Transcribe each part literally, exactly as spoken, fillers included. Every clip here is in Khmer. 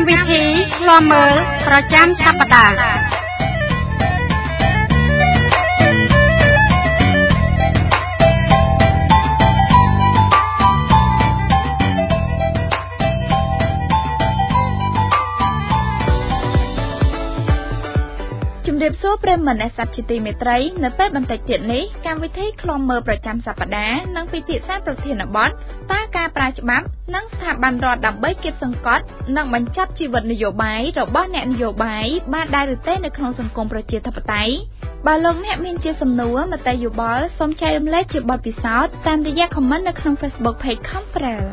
កម្មវិធីឃ្លាំមើលប្រចាំសប្តាហ៍ជំរាបសួរប្រិយមិត្តអ្នកស្ដាប់ជាទីមេត្រីនៅពេលបន្តិចទៀតនេះកម្មវិធីឃ្លាំមើលប្រចាំសប្តាហ៍នឹងពិភាក្សាប្រធានបទតើការប្រើច្បាប់និងស្ថាប័នរដ្ឋដើម្បីគៀបសង្កត់និងបញ្ចប់ជីវិតនយោបាយរបស់អ្នកនយោបាយបានដែរឬទេនៅក្នុងសង្គមប្រជាធិបតេយ្យបើលោកអ្នកមានជាសំណួរមតិយោបល់សូមចែករំលែកជាបទពិសោធន៍តាមរយៈ comment នៅក្នុង Facebook Page Confrel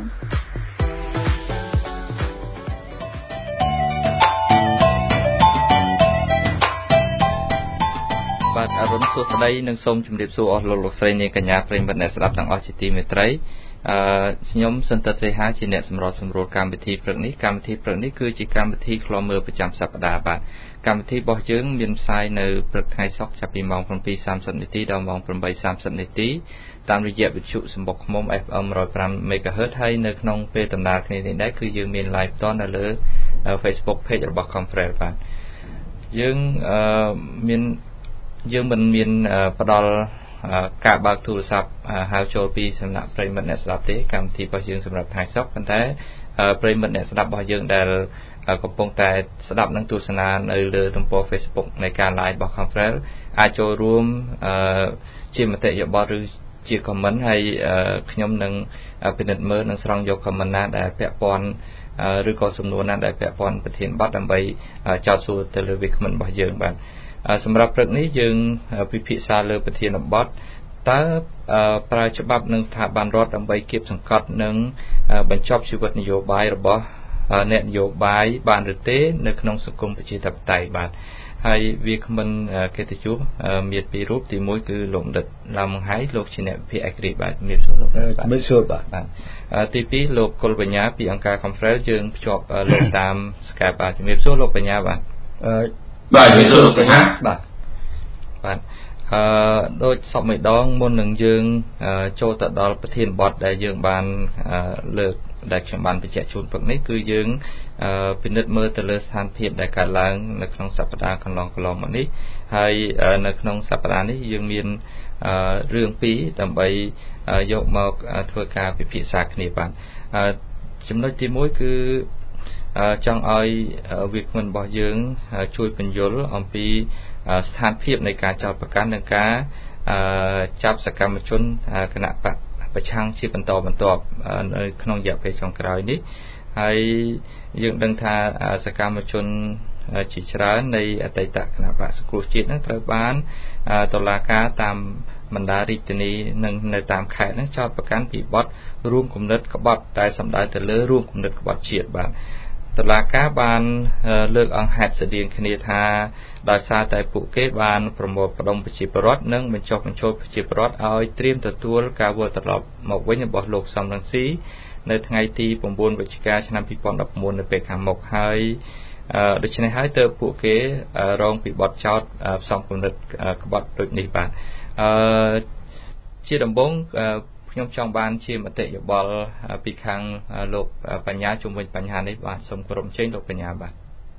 បាទអរុនសួស្តីនិងសូមជម្រាបសួរអស់លោកលោកស្រីនាងកញ្ញាប្រិយមិត្តអ្នកស្ដាប់ទាំងអស់ជាទីមេត្រីអឺខ្ញុំសន្តិសេហាជាអ្នកសម្របសម្រួលកម្មវិធីព្រឹកនេះកម្មវិធីព្រឹកនេះគឺជាកម្មវិធីឃ្លាំមើលប្រចាំសប្តាហ៍បាទកម្មវិធីរបស់យើងមានផ្សាយនៅព្រឹកថ្ងៃសុក្រចាប់ពីម៉ោង seven thirty នាទីដល់ម៉ោង eight thirty នាទីតាមរយៈវិទ្យុសម្បុកឃ្មុំ F M one oh five MHz ហើយនៅក្នុងពេលដំណើរគ្នានេះដែរគឺយើងមាន live តនៅលើ Facebook page របស់ Confrel បាទយើងអឺមានយើងមិនមានផ្ដល់ការបើកទូរស័ព្ទហៅចូលពីសំណាក់ប្រិយមិត្តអ្នកស្ដាប់ទេកម្មវិធីរបស់យើងសម្រាប់ថ្ងៃសុក្រប៉ុន្តែប្រិយមិត្តអ្នកស្ដាប់របស់យើងដែលកំពុងតែស្ដាប់និងទស្សនានៅលើទំព័រ Facebook នៃការ live របស់ Confrel អាចចូលរួមជាមតិយោបល់ឬជា comment ហើយខ្ញុំនឹងពិនិត្យមើលនិងស្រង់យក comment ណាដែលពាក់ព័ន្ធឬក៏សំណួរណាដែលពាក់ព័ន្ធប្រធានបទដើម្បីចោទសួរទៅលើវាគ្មិនរបស់យើងបាទសម្រាប់ព្រឹកនេះយើងពិភាក្សាលើប្រធានបទតើប្រើច្បាប់និងស្ថាប័នរដ្ឋដើម្បីគៀបសង្កត់និងបញ្ចប់ជីវិតនយោបាយរបស់អ្នកនយោបាយបានឬទេនៅក្នុងសង្គមប្រជាធិបតេយ្យបាទហើយវាគ្មិនកិត្តិយសមានពីររូបទីមួយគឺលោកដិតឡាមង្ហៃលោកជាអ្នកវិភាគឯករាជ្យបាទជំរាបសួរលោកបាទជំរាបសួរបាទទីពីរលោកកុលបញ្ញាពីអង្គការ Confrel យើងភ្ជាប់លោកតាម Skype បាទជំរាបសួរលោកបញ្ញាបាទបាទជំរាបសួរលោកសិង្ហាបាទបាទអឺដូចសពមួយដងមុននឹងយើងចូលទៅដល់ប្រធានបទដែលយើងបានលើកដែលខ្ញុំបានបញ្ជាក់ជូនព្រឹកនេះគឺយើងពិនិត្យមើលទៅលើស្ថានភាពដែលកើតឡើងនៅក្នុងសប្តាហ៍កន្លងកន្លងមកនេះហើយនៅក្នុងសប្តាហ៍នេះយើងមានរឿងពីរដើម្បីយកមកធ្វើការពិភាក្សាគ្នាបាទចំណុចទីមួយគឺចង់ឲ្យវាគ្មិនរបស់យើងជួយពន្យល់អំពីស្ថានភាពនៃការចោទប្រកាន់និងការចាប់សកម្មជនគណៈបកប្រឆាំងជាបន្តបន្ទាប់នៅក្នុងរយៈពេលចុងក្រោយនេះហើយយើងដឹងថាសកម្មជនជាច្រើននៃអតីតគណៈបកសង្គ្រោះជាតិនឹងត្រូវបានតុលាការតាមបណ្ដារាជធានីនិងនៅតាមខេត្តនឹងចោទប្រកាន់ពីបទរួមគំនិតក្បត់តែសំដៅទៅលើរួមគំនិតក្បត់ជាតិបាទតុលាការបានលើកអង្គហេតុស្តីងគ្នាថាដោយសារតែពួកគេបានប្រមូលផ្ដុំប្រជាពលរដ្ឋនិងបញ្ចុះបញ្ចូលប្រជាពលរដ្ឋឲ្យត្រៀមទទួលការវិលត្រឡប់មកវិញរបស់លោកសំរងស៊ីនៅថ្ងៃទីnineវិច្ឆិកាឆ្នាំtwo thousand nineteenនៅពេលខាងមុខហើយដូច្នេះហើយទើបពួកគេរងពីបទចោទផ្សំគំនិតក្បត់ដូចនេះបាទអឺជាដំបូងខ្ញុំចង់បានជាមតិយោបល់ពីខាងលោកបញ្ញាជុំវិញបញ្ហានេះបាទសូមគោរពអញ្ជើញលោកបញ្ញាបាទ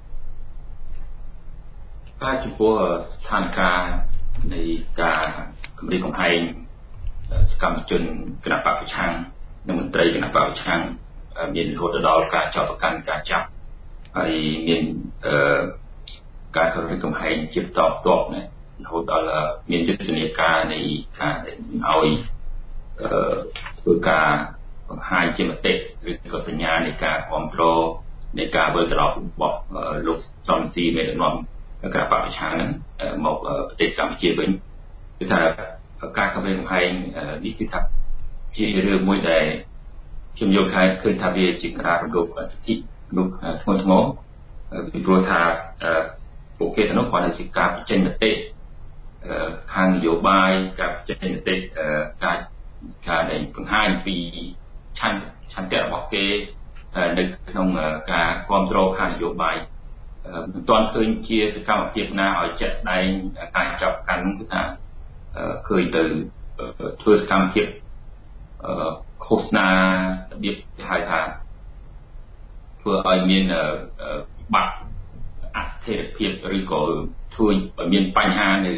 បាទចំពោះស្ថានភាពនៃការគម្រាមកំហែងសកម្មជនគណៈបកប្រឆាំងនិងមន្ត្រីគណៈបកប្រឆាំងមានរហូតដល់ការចោទប្រកាន់ការចាប់ហើយមានការគម្រាមកំហែងជាបន្តបន្ទាប់ណារហូតដល់មានយុទ្ធនាការនៃការឲ្យធ្វើការបង្ហាញជាមតិឬក៏សញ្ញានៃការគ្រប់គ្រងនៃការវិលត្រឡប់របស់លោកសំស៊ីមេដឹកនាំគណៈបកប្រឆាំងហ្នឹងមកប្រទេសកម្ពុជាវិញគឺថាការគម្រាមកំហែងនេះគឺថាជារឿងមួយដែលខ្ញុំយល់ថាឃើញថាវាជាការរំលោភសិទ្ធិមនុស្សធ្ងន់ធ្ងរពីព្រោះថាពួកគេទៅនោះគាត់ជាការបញ្ចេញមតិខាងនយោបាយការបញ្ចេញមតិការការដែលបង្ហាញពីឆន្ទឆន្ទៈរបស់គេនៅក្នុងការគ្រប់គ្រងខាងនយោបាយមិនទាន់ឃើញជាសកម្មភាពណាឲ្យចាក់ស្ដែងការចាប់កាន់គឺថាឃើញទៅធ្វើសកម្មភាពឃោសនារបៀបគេហៅថាធ្វើឲ្យមានបាត់អស្ថិរភាពឬក៏ធ្វើឲ្យមានបញ្ហានៅ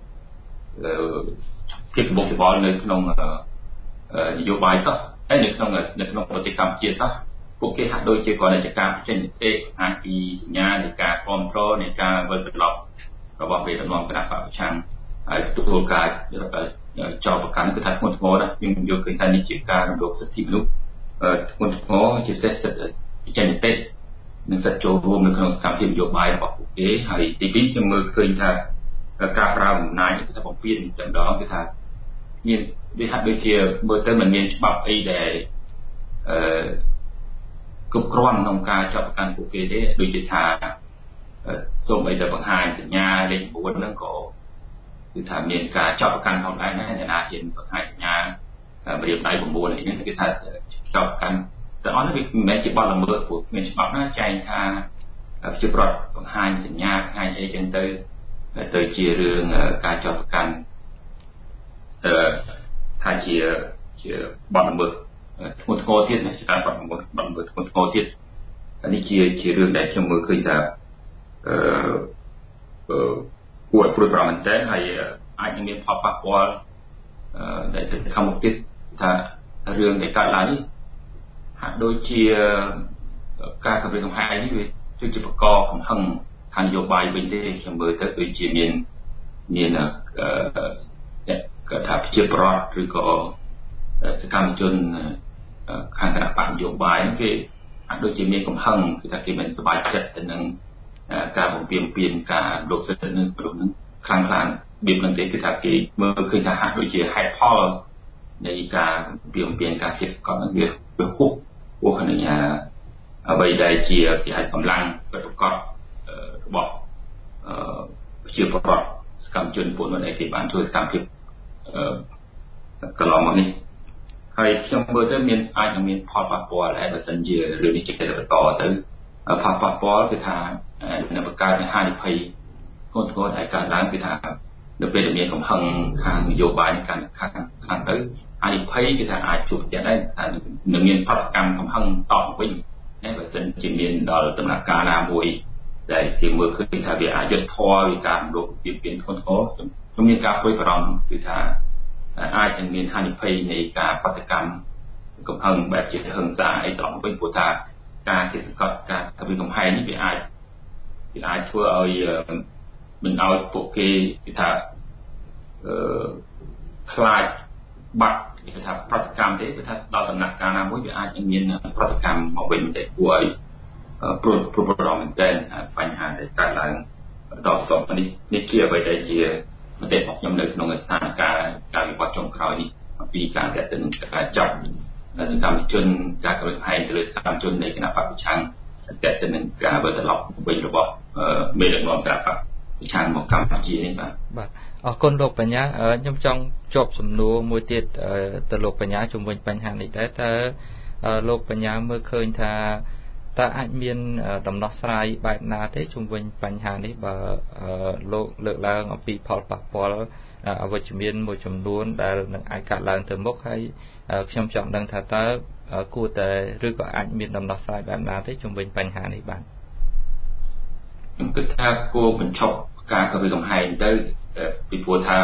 ភាពបកស្បល់នៅក្នុងនយោបាយសោះហើយនៅក្នុងនៅក្នុងប្រទេសកម្ពុជាសោះពួកគេហាក់ដូចជាគាត់តែការបញ្ចេញមតិអាចពីសញ្ញានៃការគ្រប់គ្រងនៃការវិលត្រឡប់របស់មេដឹកនាំគណៈបកប្រឆាំងហើយទទួលការចោទប្រកាន់គឺថាធ្ងន់ធ្ងរណាស់ខ្ញុំយល់ឃើញថានេះជាការរំលោភសិទ្ធិមនុស្សធ្ងន់ធ្ងរជាពិសេសសិទ្ធិបញ្ចេញមតិនិងសិទ្ធិចូលរួមនៅក្នុងសកម្មភាពនយោបាយរបស់ពួកគេហើយទីពីរខ្ញុំមើលឃើញថាការប្រើអំណាចគឺថាបំពេញតែម្ដងគឺថាមានវាហាក់ដូចជាមើលទៅមិនមានច្បាប់អីដែលអឺគ្រប់គ្រាន់ក្នុងការចាប់ប្រកាន់ពួកគេទេដូចជាថាសូមអីទៅបង្ហាញសញ្ញាលេខ៩ហ្នឹងក៏គឺថាមានការចាប់ប្រកាន់ផងដែរណាអ្នកណាហ៊ានបង្ហាញសញ្ញាម្រាមដៃ៩អីហ្នឹងគឺថាចាប់ប្រកាន់តែអត់នេះវាមិនមែនជាបទល្មើសព្រោះគ្មានច្បាប់ណាចែងថាប្រជាប្រដ្ឋបង្ហាញសញ្ញាបង្ហាញអីចឹងទៅទៅជារឿងការចាប់ប្រកាន់អឺថាជាជាបទល្មើសធ្ងន់ធ្ងរទៀតណាជាការបទល្មើសបទល្មើសធ្ងន់ធ្ងរទៀតនេះជាជារឿងដែលខ្ញុំមើលឃើញថាអឺអឺគួរឲ្យព្រួយបារម្ភមែនតើហើយអាចនឹងមានផលប៉ះពាល់អឺដែលទៅខាងមុខទៀតថារឿងដែលកើតឡើងនេះហាក់ដូចជាការគម្រាមកំហែងនេះវាគឺជាបកកំហឹងខាងនយោបាយវិញទេខ្ញុំមើលទៅដូចជាមានមានអឺគេថាប្រជាប្រដ្ឋឬក៏សកម្មជនខាងគណៈបកនយោបាយគេអាចដូចជាមានកំហឹងគឺថាគេមិនសប្បាយចិត្តទៅនឹងការបំពេញពៀនការលោកសិទ្ធិនឹងព្រោះនឹងខ្លាំងខ្លាំងបៀបនឹងទេគឺថាគេមើលឃើញថាហាក់ដូចជាហេតុផលនៃការបំពេញពៀនការគិតស្កប់នឹងវាវាហួសហួសនឹងអ្វីដែលជាគេហៅកម្លាំងប្រកបរបស់ប្រជាពលរដ្ឋសកម្មជនពួកនោះដែលគេបានធ្វើសកម្មភាពកន្លងមកនេះហើយខ្ញុំមើលទៅមានអាចនឹងមានផលប៉ះពាល់ដែរបើសិនជារឿងនេះជាបន្តទៅផលប៉ះពាល់គឺថានៅបង្កើតហានិភ័យធ្ងន់ធ្ងរដែលកើតឡើងគឺថានៅពេលដែលមានកំហឹងខាងនយោបាយកាន់ខាងខាងទៅហានិភ័យគឺថាអាចជួបប្រទះដែរថានឹងមានប្រតិកម្មកំហឹងតបវិញតែបើសិនជាមានដល់ដំណាក់កាលណាមួយដែលគេមើលឃើញថាវាអយុត្តិធម៌វាការរំលោភពីពៀនធ្ងន់ធ្ងរខ្ញុំមានការព្រួយបារម្ភគឺថាអាចនឹងមានហានិភ័យនៃការប្រតិកម្មកំហឹងបែបជាហិង្សាអីត្រង់វិញព្រោះថាការគេសង្កត់ការគម្រាមកំហែងនេះវាអាចវាអាចធ្វើឲ្យមិនឲ្យពួកគេគេថាអឺខ្លាចបាត់គេថាប្រតិកម្មទេគេថាដល់ដំណាក់កាលណាមួយវាអាចនឹងមានប្រតិកម្មមកវិញតែគួរឲ្យព្រួយព្រួយបារម្ភមែនទែនបញ្ហាដែលកើតឡើងបន្តបន្តនេះនេះជាអ្វីដែលជាមតិរបស់ខ្ញុំនៅក្នុងស្ថានភាពការវិវត្តចុងក្រោយនេះអំពីការតែទៅនឹងការចាប់សកម្មជនការកលហែងទៅលើសកម្មជននៃគណៈបកប្រឆាំងតែទៅនឹងការវិលត្រឡប់វិញរបស់មេដឹកនាំគណៈបកប្រឆាំងមកកម្ពុជានេះបាទបាទអរគុណលោកបញ្ញាខ្ញុំចង់ជាប់សំណួរមួយទៀតទៅលោកបញ្ញាជុំវិញបញ្ហានេះដែរតើលោកបញ្ញាមើលឃើញថាតើអាចមានដំណោះស្រាយបែបណាទេជុំវិញបញ្ហានេះបើលោកលើកឡើងអំពីផលប៉ះពាល់អវិជ្ជមានមួយចំនួនដែលនឹងអាចកើតឡើងទៅមុខហើយខ្ញុំចង់ដឹងថាតើគួរតែឬក៏អាចមានដំណោះស្រាយបែបណាទេជុំវិញបញ្ហានេះបាទខ្ញុំគិតថាគួរបញ្ឈប់ការគម្រាមកំហែងទៅពីព្រោះថា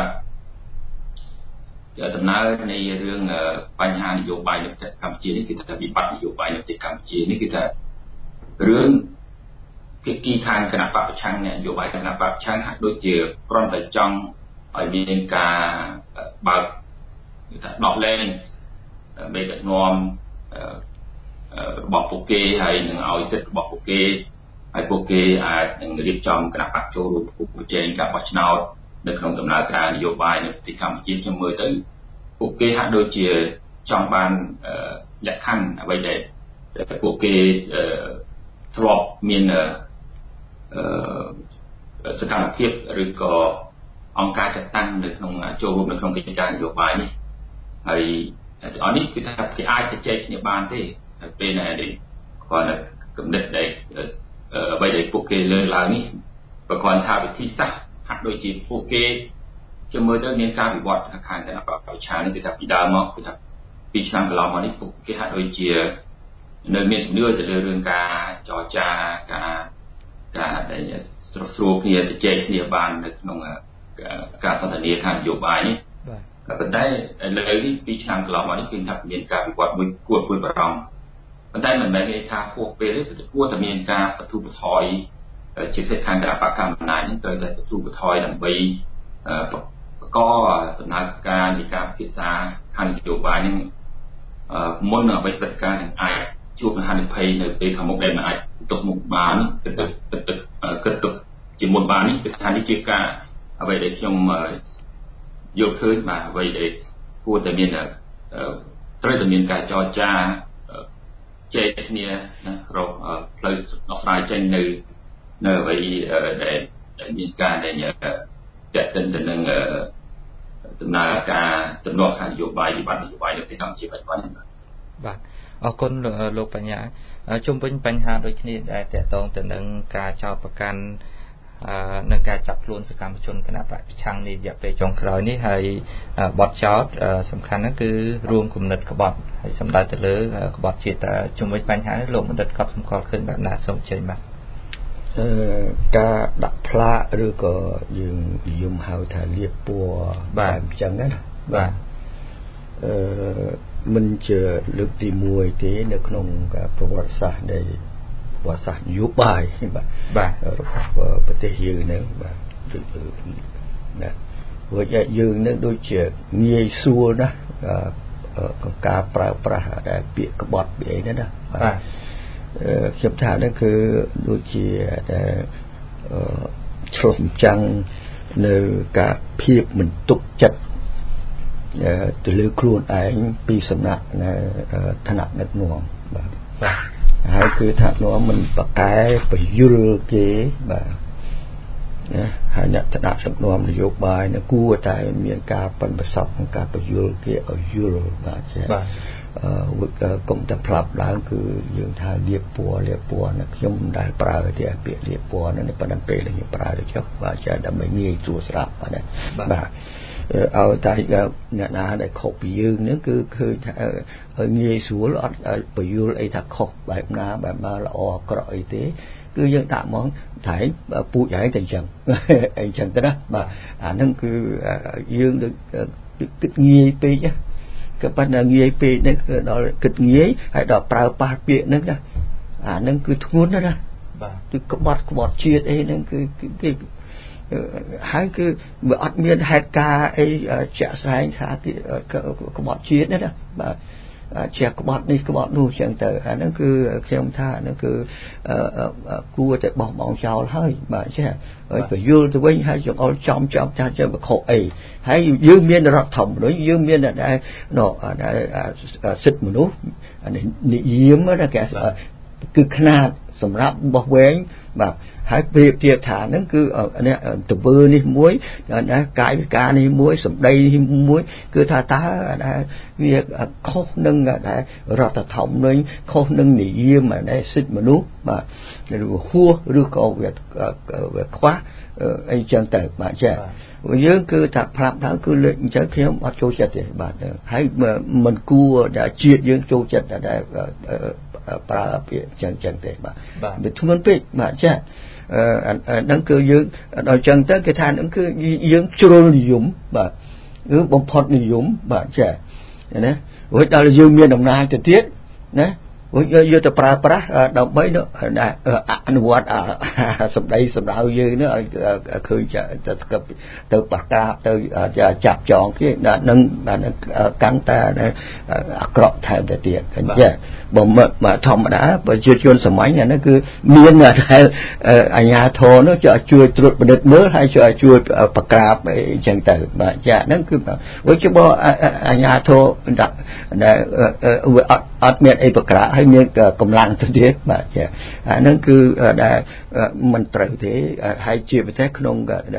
ដំណើរនៃរឿងបញ្ហានយោបាយនៅប្រទេសកម្ពុជានេះគឺថាវិបត្តិនយោបាយនៅប្រទេសកម្ពុជានេះគឺថារឿងភាគីខាងគណៈបកប្រឆាំងនយោបាយគណៈបកប្រឆាំងហាក់ដូចជាគ្រាន់តែចង់ឲ្យមានការបើកគឺថាដោះលែងមេដឹកនាំរបស់ពួកគេហើយនឹងឲ្យសិទ្ធិរបស់ពួកគេហើយពួកគេអាចនឹងរៀបចំគណៈបកចូលរួមប្រជែងការបោះឆ្នោតនៅក្នុងដំណើរការនយោបាយនៅប្រទេសកម្ពុជាខ្ញុំមើលទៅពួកគេហាក់ដូចជាចង់បានលក្ខខណ្ឌអ្វីដែលពួកគេធ្លាប់មានសកម្មភាពឬក៏អង្គការចាត់តាំងនៅក្នុងចូលរួមនៅក្នុងកិច្ចការនយោបាយនេះហើយអននេះគឺថាគេអាចទៅជែកគ្នាបានទេពេលណានេះគាត់នៅគំនិតដែលអ្វីដែលពួកគេលើកឡើងនេះបើគាត់ថាវិធីសាស្ត្រហាក់ដូចជាពួកគេជាមើលទៅមានការវិវត្តខាងគណៈបកប្រឆាំងនេះគឺថាពីដើមមកគឺថាពីឆ្នាំកន្លងមកនេះពួកគេហាក់ដូចជានៅមានជំនឿទៅលើរឿងការចរចាការការដែលស្រុះស្រួលគ្នាជជែកគ្នាបាននៅក្នុងការសន្ទនាខាងនយោបាយនេះប៉ុន្តែឥឡូវនេះពីរឆ្នាំកន្លងមកនេះគឺថាមានការវិវត្តមួយគួរព្រួយបារម្ភប៉ុន្តែមិនមែនមានថាហួសពេលទេគួរតែមានការបទូបថយជាពិសេសខាងគណៈបកកម្មាធិការនេះត្រូវតែបទូបថយដើម្បីបង្កដំណើរការនៃការពិភាក្សាខាងនយោបាយនេះមុននឹងអ្វីព្រឹត្តិការណ៍នឹងអាចជួបនឹងហានិភ័យនៅពេលខាងមុខដែលមិនអាចទុកមុខបានគិតគិតគិតទុកជាមុនបាននេះគឺថានេះជាការអ្វីដែលខ្ញុំយកឃើញបាទអ្វីដែលគួរតែមានត្រូវតែមានការចរចាចែកគ្នាណារកផ្លូវដោះស្រាយចេញនៅនៅអ្វីដែលមានការដែលតេតិនទៅនឹងដំណើរការទំនាស់ខាងនយោបាយវិបត្តិនយោបាយនៅប្រទេសកម្ពុជាបច្ចុប្បន្នបាទអរគុណលោកបញ្ញាជុំវិញបញ្ហាដូចគ្នាដែលតកតងទៅនឹងការចោទប្រកាន់នឹងការចាប់ខ្លួនសកម្មជនគណៈបកប្រឆាំងនេះរយៈពេលចុងក្រោយនេះហើយបទចោទសំខាន់ហ្នឹងគឺរួមគំនិតក្បត់ហើយសម្ដៅទៅលើក្បត់ជាតិជុំវិញបញ្ហានេះលោកបណ្ឌិតកប់សម្គាល់ឃើញបែបណាសូមជើញបាទអឺការដាក់ផ្លាកឬក៏យើងនិយមហៅថាលាបពណ៌បែបអញ្ចឹងណាបាទអឺមិនជាលើកទីមួយទេនៅក្នុងប្រវត្តិសាស្ត្រនៃប្រវត្តិសាស្ត្រនយោបាយបាទបាទរបស់ប្រទេសយើងហ្នឹងបាទណាព្រោះយើងនឹងដូចជាងាយស្រួលណាក្នុងការប្រើប្រាស់ដែលពាក្យក្បត់ពីអីហ្នឹងណាបាទខ្ញុំថាហ្នឹងគឺដូចជាតែឆ្លុះបញ្ចាំងនៅការភាពមិនទុកចិត្តទៅលើខ្លួនឯងពីសំណាក់ឋានៈដឹកនាំបាទបាទហើយគឺថានាំមិនប្រកែបញ្យលគេបាទណាហើយអ្នកឋានៈដឹកនាំនយោបាយនឹងគួរតែមានការប៉ិនប្រសពក្នុងការបញ្យលគេឲ្យយល់បាទចា៎បាទអឺកុំតែផ្លាប់ឡើងគឺយើងថាលាបពណ៌លាបពណ៌ណាខ្ញុំមិនដែលប្រើទេពាក្យលាបពណ៌ហ្នឹងប៉ុន្តែពេលខ្ញុំប្រើទៅចុះបាទចា៎ដើម្បីងាយស្រួលស្រាប់បាទបាទឲ្យតែអ្នកណាដែលខុសពីយើងហ្នឹងគឺឃើញថាឲ្យងាយស្រួលអត់បញ្យល់អីថាខុសបែបណាបែបណាល្អអាក្រក់អីទេគឺយើងដាក់ហ្មងថែពូជហើយតែអញ្ចឹងអីចឹងទៅណាបាទអាហ្នឹងគឺយើងដូចគិតងាយពេកក៏ប៉ុន្តែងាយពេកនេះគឺដល់គិតងាយហើយដល់ប្រើប៉ះពាក្យហ្នឹងណាអាហ្នឹងគឺធ្ងន់ណាស់ណាបាទគឺក្បត់ក្បត់ជាតិអីហ្នឹងគឺគេហើយគឺវាអត់មានហេតុការអីជាក់ស្ដែងថាក្បត់ជាតិណាណាបាទជាក្បត់នេះក្បត់នោះចឹងទៅអាហ្នឹងគឺខ្ញុំថាហ្នឹងគឺគួរតែបោះបង់ចោលហើយបាទចាហើយបញ្យល់ទៅវិញហើយចង្អុលចំចំចាស់ទៅបខុសអីហើយយើងមានរដ្ឋធម្មនុញ្ញយើងមានតែសិទ្ធិមនុស្សនិយមណាគេគឺខ្នាតសម្រាប់បោះវែងបាទហើយប្រៀបធៀបថាហ្នឹងគឺនេះទង្វើនេះមួយណាកាយវិការនេះមួយសម្ដីនេះមួយគឺថាតើវាខុសនឹងរដ្ឋធម្មនុញ្ញខុសនឹងនិយមដែលសិទ្ធិមនុស្សបាទឬហួសឬក៏វាវាខ្វះអីចឹងទៅបាទចាយើងគឺថាផ្លាប់ដល់គឺលើកអញ្ចឹងខ្ញុំអត់ចូលចិត្តទេបាទហើយមិនគួរដែលជាតិយើងចូលចិត្តដែលប្រើពាក្យចឹងចឹងទេបាទវាធ្ងន់ពេកបាទចាអឺហ្នឹងគឺយើងដល់ចឹងទៅគេថាហ្នឹងគឺយើងជ្រុលនិយមបាទគឺបំផុតនិយមបាទចាណារួចដល់យើងមានអំណាចទៅទៀតណារួចយកទៅប្រើប្រាស់ដើម្បីអនុវត្តសម្ដីសម្ដៅយើងនេះឲ្យឃើញទៅទៅប្រកាសទៅចាប់ចងគេនឹងកាន់តែអាក្រក់ថែមទៅទៀតអញ្ចឹងបើមកធម្មតាប្រជាជនសម័យហ្នឹងគឺមានតែអាជ្ញាធរនោះជួយត្រួតពិនិត្យមើលហើយជួយជួយប្រកាសអញ្ចឹងទៅបាទចាហ្នឹងគឺវិញជាបើអាជ្ញាធរដែលអត់អត់មានអីប្រកាសហើយមានកម្លាំងទៅទៀតបាទចាអាហ្នឹងគឺដែលមិនត្រូវទេហើយជាប្រទេសក្នុង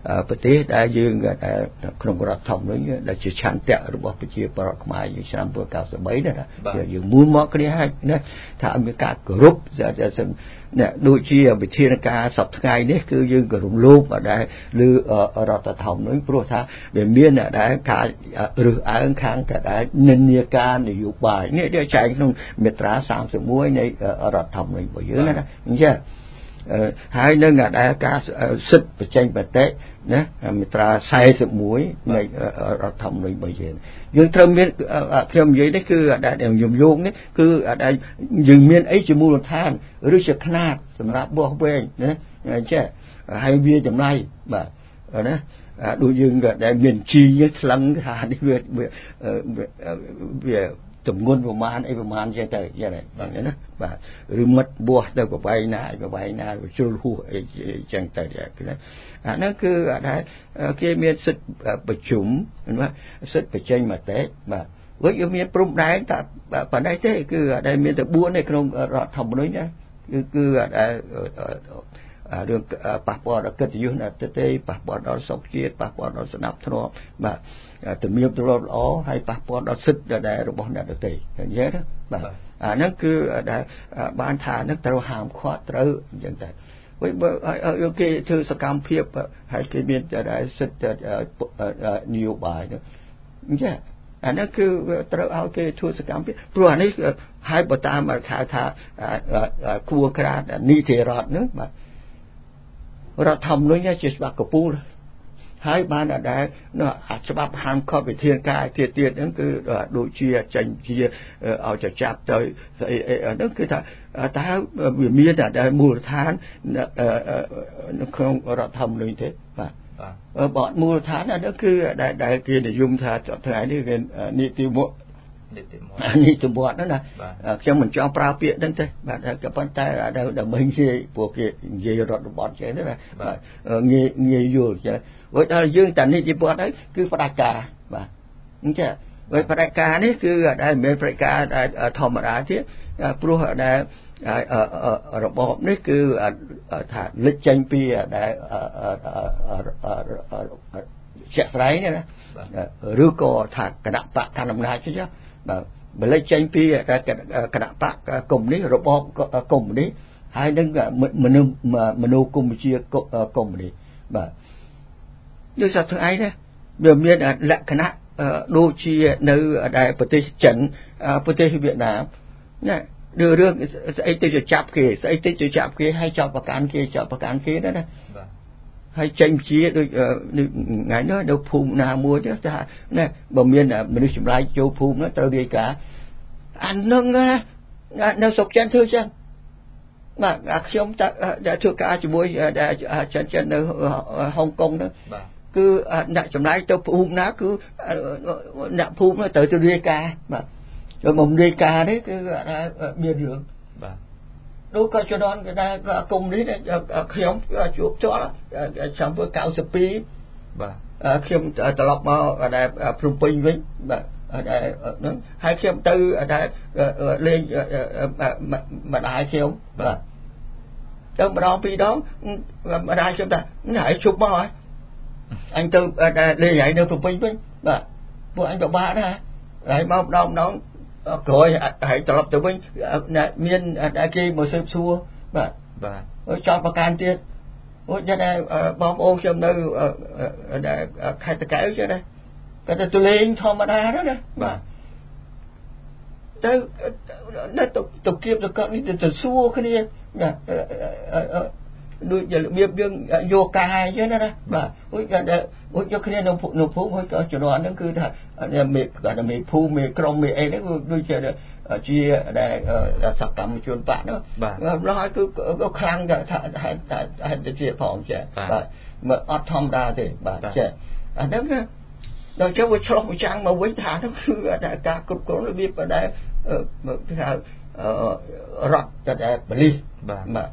ប្រទេសដែលយើងក្នុងរដ្ឋធម្មនុញ្ញដែលជាឆន្ទៈរបស់ប្រជាពលរដ្ឋខ្មែរយើងឆ្នាំmột nghìn chín trăm chín mươi baណាយើងមូលមកគ្នាហើយណាថាឲ្យមានការគោរពដូចជាវិធានការសប្តាហ៍ថ្ងៃនេះគឺយើងក៏រំលោភដែរឬរដ្ឋធម្មនុញ្ញព្រោះថាវាមានដែរការរឹសអើងខាងក៏ដែរនិន្នាការនយោបាយនេះដែលចែងក្នុងមាត្រាសាមសិបមួយនៃរដ្ឋធម្មនុញ្ញរបស់យើងណាអញ្ចឹងហើយនឹងដែរការសិទ្ធិបញ្ចេញមតិណាមាត្រាសែសិបមួយនៃរដ្ឋធម្មនុញ្ញរបស់យើងយើងត្រូវមានខ្ញុំនិយាយនេះគឺដែលខ្ញុំយកនេះគឺដែលយើងមានអីជាមូលដ្ឋានឬជាຂ្នាតសម្រាប់បោះវែងណាអញ្ចឹងហើយវាចម្លៃបាទណាដូចយើងដែលមានជីថ្លឹងថានេះវាវាទម្ងន់ប្រមាណអីប្រមាណចឹងទៅចឹងហ្នឹងណាបាទឬមិត្តបោះទៅប្របែងណាប្របែងណាជ្រុលហួសអីចឹងទៅណាអាហ្នឹងគឺថាគេមានសិទ្ធិប្រជុំណាសិទ្ធិបញ្ចេញមតិបាទវិញវាមានព្រំដែនតែប៉ុណ្ណេះទេគឺដែលមានតែបួននៅក្នុងរដ្ឋធម្មនុញ្ញណាគឺគឺរឿងប៉ះពាល់ដល់កិត្តិយសអ្នកដទៃប៉ះពាល់ដល់សុខជាតិប៉ះពាល់ដល់សណ្ដាប់ធ្នាប់បាទទំនៀមទម្លាប់ល្អហើយប៉ះពាល់ដល់សិទ្ធិដែលរបស់អ្នកដទៃអញ្ចឹងណាបាទអាហ្នឹងគឺដែលបានថាហ្នឹងត្រូវហាមឃាត់ត្រូវអញ្ចឹងតែវិញបើគេធ្វើសកម្មភាពហើយគេមានតែសិទ្ធិនយោបាយអញ្ចឹងអាហ្នឹងគឺត្រូវឲ្យគេធ្វើសកម្មភាពព្រោះអានេះហើយបើតាមហៅថាគួរក្រាតនីតិរដ្ឋហ្នឹងបាទរដ្ឋធម្មនុញ្ញជាច្បាប់កពូលហើយបានដែរច្បាប់ហាមឃាត់វិធានការទៀតទៀតហ្នឹងគឺដូចជាចេញជាឲ្យចចាប់ទៅស្អីអីហ្នឹងគឺថាតើវាមានតែមូលដ្ឋានក្នុងរដ្ឋធម្មនុញ្ញទេបាទបាទមូលដ្ឋានហ្នឹងគឺដែលគេនិយមថាថ្ងៃនេះគេនីតិមុខនីតិមុខនីតិមុខហ្នឹងណាខ្ញុំមិនចង់ប្រើពាក្យហ្នឹងទេបាទក៏ប៉ុន្តែដើម្បីនិយាយពួកគេនិយាយរដ្ឋបတ်ចេះណាបាទងាយងាយយល់ចេះវិញដល់យើងតានីតិមុខហ្នឹងគឺផ្ដាច់ការបាទអញ្ចឹងវិញផ្ដាច់ការនេះគឺដែលមិនមែនផ្ដាច់ការធម្មតាទេព្រោះដែលរបបនេះគឺថាលេចចេញពីដែលជាក់ស្ដែងណាឬក៏ថាគណៈបកកណ្ដាលអំណាចទេបាទបលេចចេញពីគណៈបកកុម្មុយនីសរបបកុម្មុយនីសហើយនឹងមនុស្សមនោគមវិជ្ជាកុម្មុយនីសបាទដូចសប្តាហ៍ថ្ងៃនេះវាមានលក្ខណៈដូចជានៅដែលប្រទេសចិនប្រទេសវៀតណាមណារឿងស្អីទៅចាប់គេស្អីទៅចាប់គេហើយចាប់ប្រកាន់គេចាប់ប្រកាន់គេណាណាបាទហើយចេញជាដូចថ្ងៃនោះនៅភូមិណាមួយទៅថាណាបើមានមនុស្សចម្លែកចូលភូមិនោះត្រូវរាយការណ៍អានឹងណានៅស្រុកចិនធ្វើចឹងបាទខ្ញុំតែធ្វើការជាមួយចិនចិននៅហុងកុងនោះបាទគឺអ្នកចម្លែកទៅភូមិណាគឺអ្នកភូមិនោះត្រូវទៅរាយការណ៍បាទrồi một đề ca đấy cái miền đường, đôi có cho đón cái này cùng đấy khi ông chụp cho xong với cao sập pi, khi ông tập lọc mà ở đây phun pin với, hai khi ông tư ở đây lên mà đại khi ông, trong đó pi đó mà đại chúng ta nhảy chụp mà anh tư lên nhảy nơi phun pin với, bộ anh chụp ba đó hả, lại mau đông đón rồi hãy tập lập từ bên miền đại kia một sớm xua mà choประกันtiền ôi cho nên bom ôn trong nơi để khai tất cả cho đây cái tôi lên thò mà đa đó nè mà tới nó tục tục kiếp được con đi từ xua cái đi nè đôi giờ biếc dương vô cài chứ nó đó mà ôi cái ôi cho cái nông phụ nông phụ hơi có chỗ đó nó cứ là mệt gọi là mệt phu mệt còng mệt ấy đấy đôi giờ chia để sập cầm chuồn bạn đó nó cứ có khăng cả hay hay hay chia phòng trẻ mà ọt thom đa thì bà trẻ à đó rồi cho với cho một trang mà với thả nó cứ là cả cột cột nó biết ở đây cái sao rọt tại Bali mà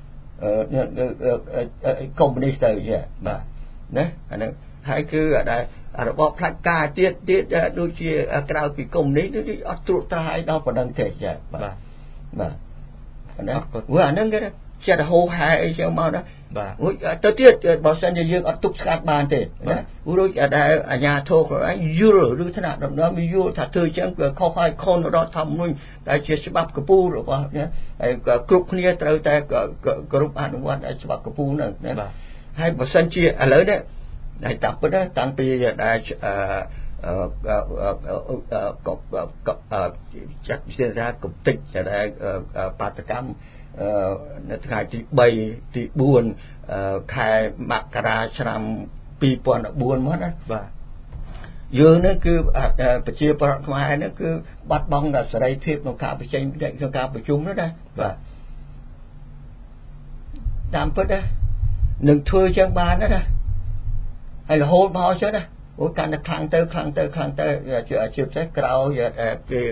công ty từ vậy mà đấy anh hãy cứ ở đây ở bộ phận cả tiết tiết đôi khi cáiពីcông ty nó đi អត់ត្រួតត្រាយដល់បណ្ដឹងទេចាបាទបាទហ្នឹងវាអាហ្នឹងគេចេះហូរហែអីចឹងមកណាបាទទៅទៀតបើសិនជាយើងអត់ទប់ស្កាត់បានទេណារួចដែលអាជ្ញាធរខ្លួនឯងយល់ឬថ្នាក់ដឹកនាំយល់ថាធ្វើចឹងគឺខុសហើយខុសរដ្ឋធម្មនុញ្ញដែលជាច្បាប់កម្ពុជារបស់ណាហើយគ្រប់គ្នាត្រូវតែគ្រប់អនុវត្តច្បាប់កម្ពុជាហ្នឹងណាបាទហើយបើសិនជាឥឡូវនេះហើយតាមពិតតាំងពីដែលអឺចាក់វិទ្យាកំតិចដែលបាតកម្មនៅថ្ងៃទី3ទី4ខែមករាឆ្នាំពីរពាន់បួនមកណាបាទយើងនេះគឺប្រជាប្រដ្ឋខ្មែរនេះគឺបាត់បង់សេរីភាពក្នុងការបញ្ចេញក្នុងការប្រជុំនោះណាបាទតាមពិតណានឹងធ្វើចឹងបានណាហើយរហូតមកចឹងណាអូកាន់តែខ្លាំងទៅខ្លាំងទៅខ្លាំងទៅជាជាពិសេសក្រោយគេ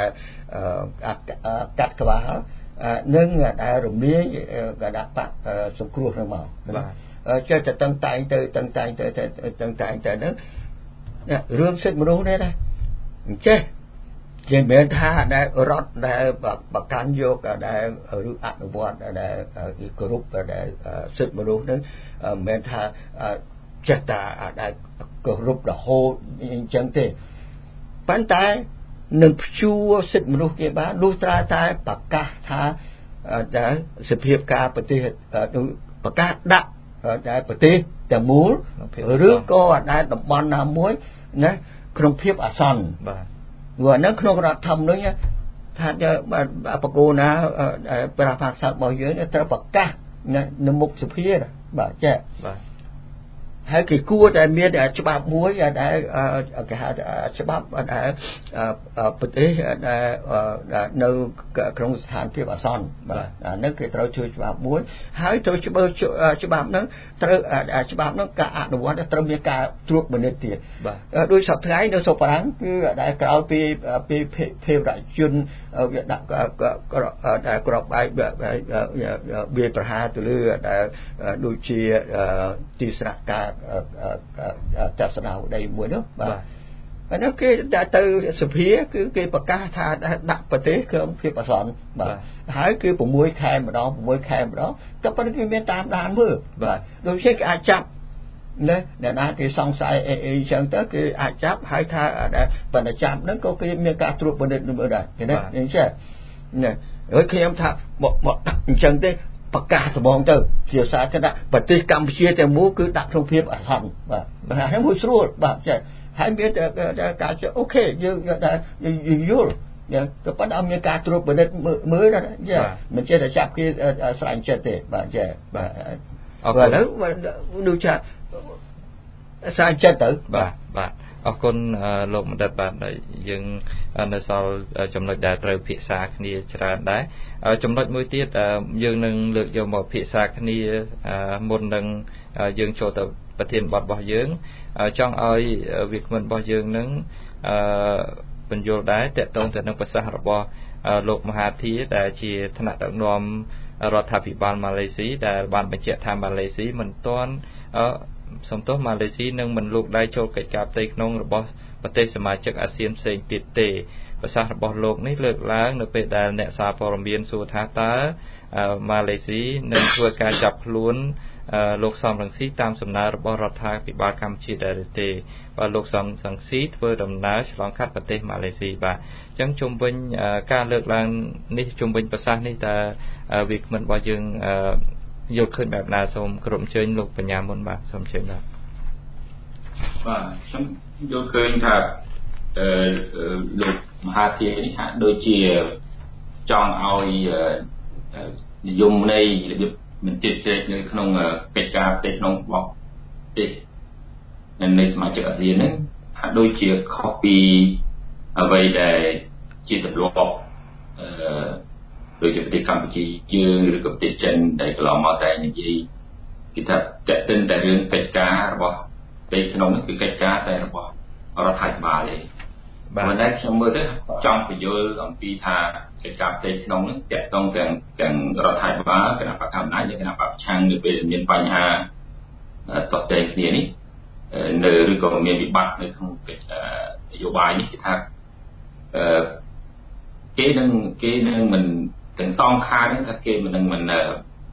កាត់ក្បាលនឹងដែលរំលាយកដាបសង្គ្រោះនឹងមកបាទចេះតែតឹងតែងទៅតឹងតែងទៅតឹងតែងទៅហ្នឹងរឿងសិទ្ធិមនុស្សនេះណាអញ្ចេះគេមិនថាដែលរដ្ឋដែលបកកាន់យកដែលឬអនុវត្តដែលគ្រប់ដែលសិទ្ធិមនុស្សហ្នឹងមិនមែនថាចេះតែដែលគោរពរហូតអញ្ចឹងទេប៉ុន្តែនឹងព្យួរសិទ្ធិមនុស្សគេបានលុះត្រាតែប្រកាសថាដែលសភាពការប្រទេសប្រកាសដាក់ដែលប្រទេសទាំងមូលឬក៏ដែលតំបន់ណាមួយណាក្នុងភាពអាសន្នបាទព្រោះហ្នឹងក្នុងរដ្ឋធម្មនុញ្ញថាបកគោណាប្រាសាទសាស្ត្ររបស់យើងត្រូវប្រកាសនៅមុខសភាបាទចេះបាទហើយគេគួរតែមានច្បាប់មួយដែលគេហៅច្បាប់ដែលប្រទេសដែលនៅក្នុងស្ថានភាពអាសន្នបាទអានេះគេត្រូវជួយច្បាប់មួយហើយត្រូវច្បាប់ច្បាប់ហ្នឹងត្រូវច្បាប់ហ្នឹងការអនុវត្តត្រូវមានការត្រួតពិនិត្យទៀតបាទដោយសប្តាហ៍នៅសុបារាំងគឺដែលក្រោយពីពីភេរវជនវាដាក់ដែលក្របបែកវាប្រហារទៅលើដែលដូចជាទីស្នាក់ការទស្សនាវដ្តីមួយនោះបាទអានោះគេទៅសភាគឺគេប្រកាសថាដាក់ប្រទេសក្នុងភាពអាសន្នបាទហើយគឺ6ខែម្ដង6ខែម្ដងតែប៉ុន្តែគេមានតាមដានមើលបាទដូចជាគេអាចចាប់ណាអ្នកណាគេសង្ស័យអីអីចឹងទៅគេអាចចាប់ហើយថាប៉ុន្តែចាប់ហ្នឹងក៏គេមានការត្រួតពិនិត្យមើលដែរឃើញទេអញ្ចឹងណាហើយខ្ញុំថាមកដាក់អញ្ចឹងទេប្រកាសត្បូងទៅជាសាធារណៈប្រទេសកម្ពុជាទាំងមូលគឺដាក់ក្នុងភាពអាសន្នបាទបាទហើយមួយស្រួលបាទចេះហើយមានការអូខេយើងថាយល់តែប៉ុន្តែអត់មានការត្រួតពិនិត្យមើលណាចាមិនចេះតែចាប់គេស្រាញ់ចិត្តទេបាទចេះបាទអរគុណឥឡូវដូចថាស្រាញ់ចិត្តទៅបាទបាទអរគុណលោកបណ្ឌិតបាទយើងនៅសល់ចំណុចដែលត្រូវពិភាក្សាគ្នាច្រើនដែរចំណុចមួយទៀតយើងនឹងលើកយកមកពិភាក្សាគ្នាមុននឹងយើងចូលទៅប្រធានបទរបស់យើងចង់ឲ្យវាគ្មិនរបស់យើងនឹងបញ្យល់ដែរតកតងទៅនឹងប្រសាសន៍របស់លោកមហាធីដែលជាថ្នាក់ដឹកនាំរដ្ឋាភិបាលម៉ាឡេស៊ីដែលបានបញ្ជាក់ថាម៉ាឡេស៊ីមិនទាន់សំទោសម៉ាឡេស៊ីនឹងមិនលូកដៃចូលកិច្ចការផ្ទៃក្នុងរបស់ប្រទេសសមាជិកអាស៊ានផ្សេងទៀតទេប្រសាសន៍របស់លោកនេះលើកឡើងនៅពេលដែលអ្នកសារព័ត៌មានសួរថាតើម៉ាឡេស៊ីនឹងធ្វើការចាប់ខ្លួនលោកសំរងស៊ីតាមសំណើរបស់រដ្ឋាភិបាលកម្ពុជាដែរទេបាទលោកសំរងស៊ីធ្វើដំណើរឆ្លងកាត់ប្រទេសម៉ាឡេស៊ីបាទអញ្ចឹងជុំវិញការលើកឡើងនេះជុំវិញប្រសាសន៍នេះតើវាគ្មិនរបស់យើងយល់ឃើញបែបណាសូមក្រុមអញ្ជើញលោកបញ្ញាមុនបាទសូមអញ្ជើញបាទបាទខ្ញុំយល់ឃើញថាអឺលោកមហាធីនេះហាក់ដូចជាចង់ឲ្យនិយមន័យរបៀបមិនជិតជ្រែកនៅក្នុងកិច្ចការផ្ទៃក្នុងរបស់ប្រទេសនៃសមាជិកអាស៊ានហ្នឹងហាក់ដូចជាខុសពីអ្វីដែលជាទម្លាប់អឺដូចជាប្រទេសកម្ពុជាយើងឬក៏ប្រទេសចិនដែលកន្លងមកតែនិយាយគេថាតេតិនតែរឿងកិច្ចការរបស់ប្រទេសក្នុងនេះគឺកិច្ចការតែរបស់រដ្ឋាភិបាលទេបាទតែខ្ញុំមើលទៅចង់បញ្យល់អំពីថាកិច្ចការផ្ទៃក្នុងនេះតកតងទាំងទាំងរដ្ឋាភិបាលគណៈបកកណ្ដាលនិងគណៈបកប្រឆាំងនៅពេលមានបញ្ហាតតតែគ្នានេះនៅឬក៏មានវិបត្តិនៅក្នុងកិច្ចនយោបាយនេះគេថាអឺគេនឹងគេនឹងមិនទាំងសងខាងនេះថាគេមិននឹងមិន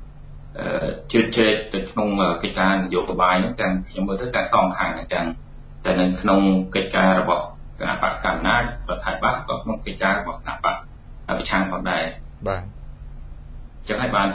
ជ្រៀតជ្រែកទៅក្នុងកិច្ចការនយោបាយហ្នឹងទាំងខ្ញុំមើលទៅការសងខាងទាំងតែនៅក្នុងកិច្ចការរបស់គណៈបកកណ្ដាលរដ្ឋាភិបាលក៏ក្នុងកិច្ចការរបស់គណៈបកប្រឆាំងផងដែរបាទចឹងហើយបាន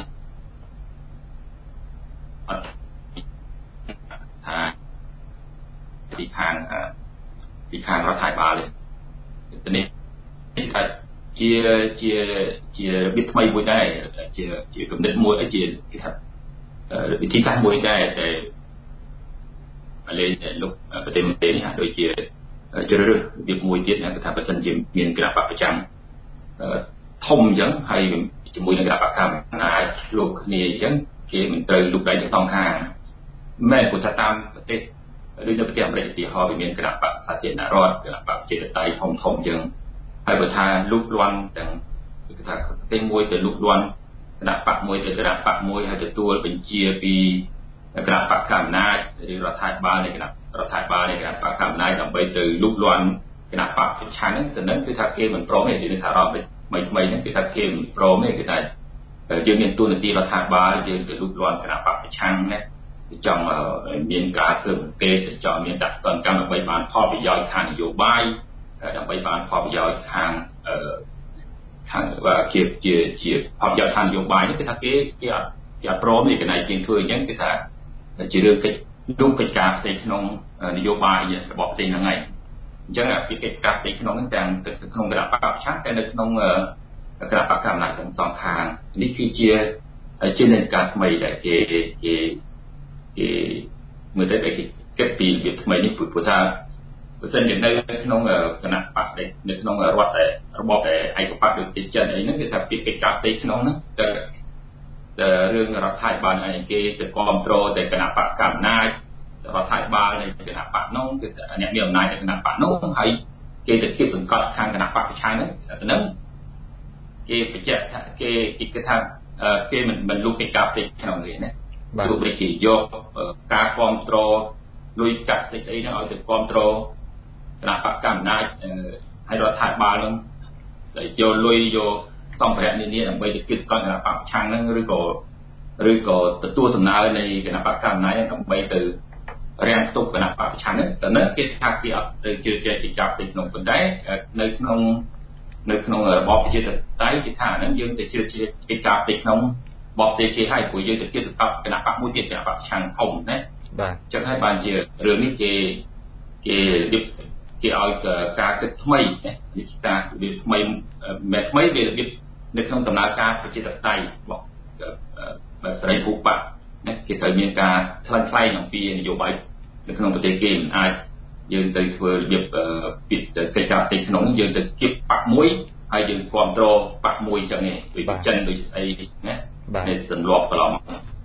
អត់ថាពីខាងពីខាងរដ្ឋាភិបាលទេនេះថាជាជាជារបៀបថ្មីមួយដែរជាជាគំនិតមួយជាគេថាវិធីសាស្ត្រមួយដែរតែឥឡូវលោកប្រទេសមេនេះហាក់ដូចជាជ្រើសរើសរបៀបមួយទៀតគេថាបើសិនជាមានគណៈបកប្រចាំធំអញ្ចឹងហើយជាមួយនឹងគណៈបកកម្មាអាចលោកគ្នាអញ្ចឹងគេមិនត្រូវលុបដៃទាំងសងខាងមែនព្រោះថាតាមប្រទេសដូចនៅប្រទេសអាមេរិកឧទាហរណ៍វាមានគណៈបកសាធារណរដ្ឋគណៈបកប្រជាធិបតេយ្យធំធំអញ្ចឹងហើយបើថាលុបលាន់ទាំងគេថាប្រទេសមួយទៅលុបលាន់គណៈបកមួយទៅគណៈបកមួយហើយទទួលបញ្ជាពីគណៈបកកម្មាឬរដ្ឋាភិបាលនៃគណៈរដ្ឋាភិបាលនៃគណៈបកកម្មាដើម្បីទៅលុបលាន់គណៈបកប្រឆាំងហ្នឹងទៅនឹងគឺថាគេមិនព្រមទេទីនេះថារដ្ឋថ្មីថ្មីហ្នឹងគឺថាគេមិនព្រមទេគឺថាយើងមានទូនាទីរដ្ឋាភិបាលយើងទៅលុបលាន់គណៈបកប្រឆាំងណាចង់មានការធ្វើអង្កេតចង់មានដាក់ទណ្ឌកម្មដើម្បីបានផលប្រយោជន៍ខាងនយោបាយដើម្បីបានផលប្រយោជន៍ខាងខាងជាជាជាផលប្រយោជន៍ខាងនយោបាយនេះគឺថាគេគេអត់គេអត់ព្រមទេកន្លែងជាងធ្វើអញ្ចឹងគឺថាជារឿងកិច្ចរួមកិច្ចការផ្ទៃក្នុងនយោបាយរបស់ប្រទេសហ្នឹងហើយអញ្ចឹងពីកិច្ចការផ្ទៃក្នុងហ្នឹងទាំងក្នុងគណៈបកប្រឆាំងតែនៅក្នុងគណៈបកកម្មាទាំងសងខាងនេះគឺជាជានិន្នាការថ្មីដែលគេគេគេមើលទៅគេគិតពីរបៀបថ្មីនេះព្រោះថាបើសិនជានៅក្នុងគណៈបកនៅក្នុងរដ្ឋដែលរបបឯកបកដូចជាចិនអីហ្នឹងគេថាពីកិច្ចការផ្ទៃក្នុងហ្នឹងតែរឿងរដ្ឋាភិបាលឯគេទៅគ្រប់គ្រងតែគណៈបកកម្មារដ្ឋាភិបាលនៃគណៈបកនោះគឺអ្នកមានអំណាចនៃគណៈបកនោះហើយគេទៅគៀបសង្កត់ខាងគណៈបកប្រឆាំងហ្នឹងហ្នឹងគេបញ្ជាក់ថាគេគេថាគេមិនមិនលុបកិច្ចការផ្ទៃក្នុងទេណាទោះបីគេយកការគ្រប់គ្រងលុយកាក់ស្អីស្អីហ្នឹងឲ្យទៅគ្រប់គ្រងគណៈបកកម្មាហើយរដ្ឋាភិបាលហ្នឹងដែលយកលុយយកសម្ភារៈនានាដើម្បីទៅគៀបសង្កត់គណៈបកប្រឆាំងហ្នឹងឬក៏ឬក៏ទទួលសំណើនៃគណៈបកកម្មាដើម្បីទៅរាំងផ្ទុកគណៈបកប្រឆាំងហ្នឹងតែនៅគេថាគេអត់ទៅជឿជាក់ជាចាប់ទៅក្នុងប៉ុន្តែនៅក្នុងនៅក្នុងរបបប្រជាធិបតេយ្យគេថាហ្នឹងយើងទៅជឿជាក់កិច្ចការផ្ទៃក្នុងបបទេគេឲ្យព្រោះយើងទៅគៀបសង្កត់គណៈបកមួយទៀតគណៈបកប្រឆាំងធំណាបាទចឹងហើយបានជារឿងនេះគេគេរបៀបគេឲ្យការគិតថ្មីណាវិធីការរបៀបថ្មីមិនថ្មីវារបៀបនៅក្នុងដំណើរការប្រជាធិបតេយ្យរបស់បើសេរីភូបៈណាគេត្រូវមានការថ្លៃថ្លែងអំពីនយោបាយនៅក្នុងប្រទេសគេមិនអាចយើងទៅធ្វើរបៀបពីកិច្ចការផ្ទៃក្នុងយើងទៅគៀបបកមួយហើយយើងគ្រប់គ្រងបកមួយចឹងឯងដូចចិនដូចអីណានេះទម្លាប់កន្លង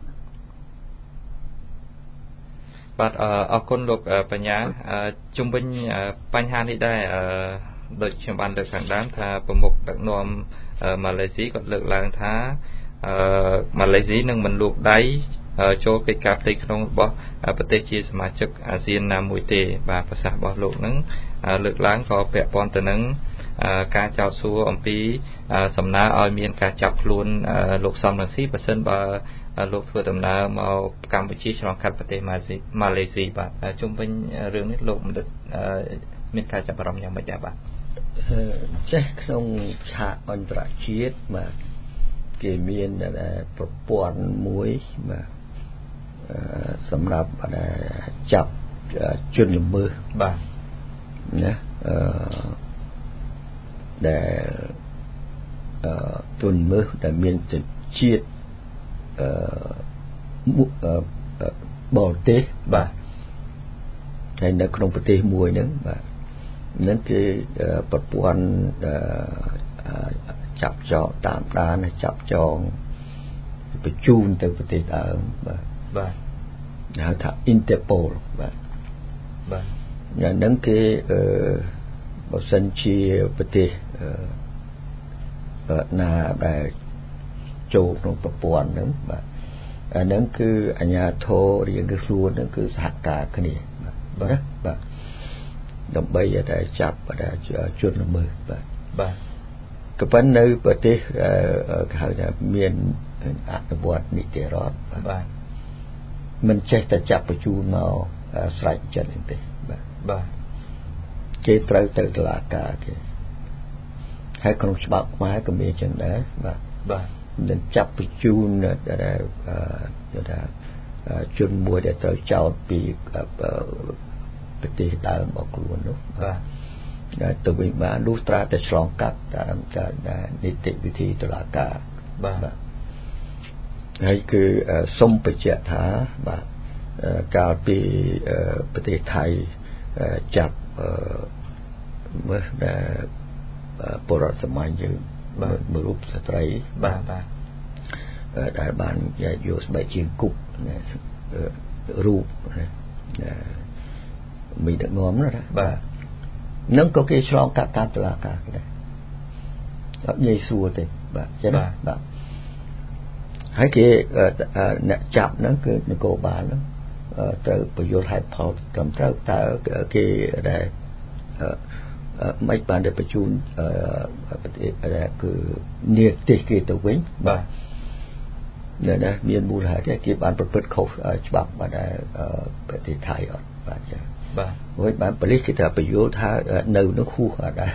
បាទអរគុណលោកបញ្ញាជុំវិញបញ្ហានេះដែរដូចខ្ញុំបានលើកខាងដើមថាប្រមុខដឹកនាំម៉ាឡេស៊ីគាត់លើកឡើងថាម៉ាឡេស៊ីនឹងមិនលូកដៃចូលកិច្ចការផ្ទៃក្នុងរបស់ប្រទេសជាសមាជិកអាស៊ានណាមួយទេបាទប្រសាសន៍របស់លោកនឹងលើកឡើងក៏ពាក់ព័ន្ធទៅនឹងការចោទសួរអំពីសំណើឲ្យមានការចាប់ខ្លួនលោកសំរងស៊ីបើសិនបើលោកធ្វើដំណើរមកកម្ពុជាឆ្លងកាត់ប្រទេសម៉ាឡេស៊ីបាទជុំវិញរឿងនេះលោកបណ្ឌិតមានការចាប់អារម្មណ៍យ៉ាងម៉េចដែរបាទចេះក្នុងឆាកអន្តរជាតិបាទគេមានប្រព័ន្ធមួយបាទសម្រាប់ចាប់ជនល្មើសបាទណាអឺដែលអឺជនល្មើសដែលមានជាតិអឺបរទេសបាទហើយនៅក្នុងប្រទេសមួយហ្នឹងបាទហ្នឹងគេប្រព័ន្ធចាប់ចងតាមដានចាប់ចងបញ្ជូនទៅប្រទេសដើមបាទបាទហៅថា Interpol បាទបាទយ៉ាងហ្នឹងគេអឺបើសិនជាប្រទេសអឺណាដែលចូលក្នុងប្រព័ន្ធហ្នឹងបាទអាហ្នឹងគឺអាជ្ញាធររៀងខ្លួនហ្នឹងគឺសហការគ្នាបាទណាបាទដើម្បីតែចាប់ជនល្មើសបាទបាទក៏ប៉ុន្តែនៅប្រទេសគេហៅថាមានអនុវត្តនីតិរដ្ឋបាទមិនចេះតែចាប់បញ្ជូនមកស្រេចចិត្តទេបាទបាទគេត្រូវទៅតុលាការគេហើយក្នុងច្បាប់ខ្មែរក៏មានចឹងដែរបាទបាទនឹងចាប់បញ្ជូនដែលគេថាជនមួយដែលត្រូវចោទពីប្រទេសដើមរបស់ខ្លួននោះបាទទៅវិញបានលុះត្រាតែឆ្លងកាត់តាមនីតិវិធីតុលាការបាទហើយគឺសូមបញ្ជាក់ថាបាទកាលពីប្រទេសថៃចាប់មើលបរិបទសម័យយើងមួយរូបស្ត្រីបាទបាទដែលបានយកស្បែកជើងគប់រូបមីដឹកនាំណាបាទនឹងក៏គេឆ្លងកាត់តាមតុលាការដែរអត់ងាយស្រួលទេបាទចឹងបាទហើយគេអ្នកចាប់ហ្នឹងគឺនគរបាលហ្នឹងត្រូវបញ្យល់ហេតុផលត្រឹមត្រូវតើគេដែលមិនបានទៅបញ្ជូនប្រទេសគឺនីតិគេទៅវិញបាទនៅណាមានមូលហេតុគេបានប្រព្រឹត្តខុសច្បាប់បានប្រទេសថៃអត់បាទចា៎បាទហើយបានប៉ូលីសគេថាបញ្យល់ថានៅនោះហួសដែល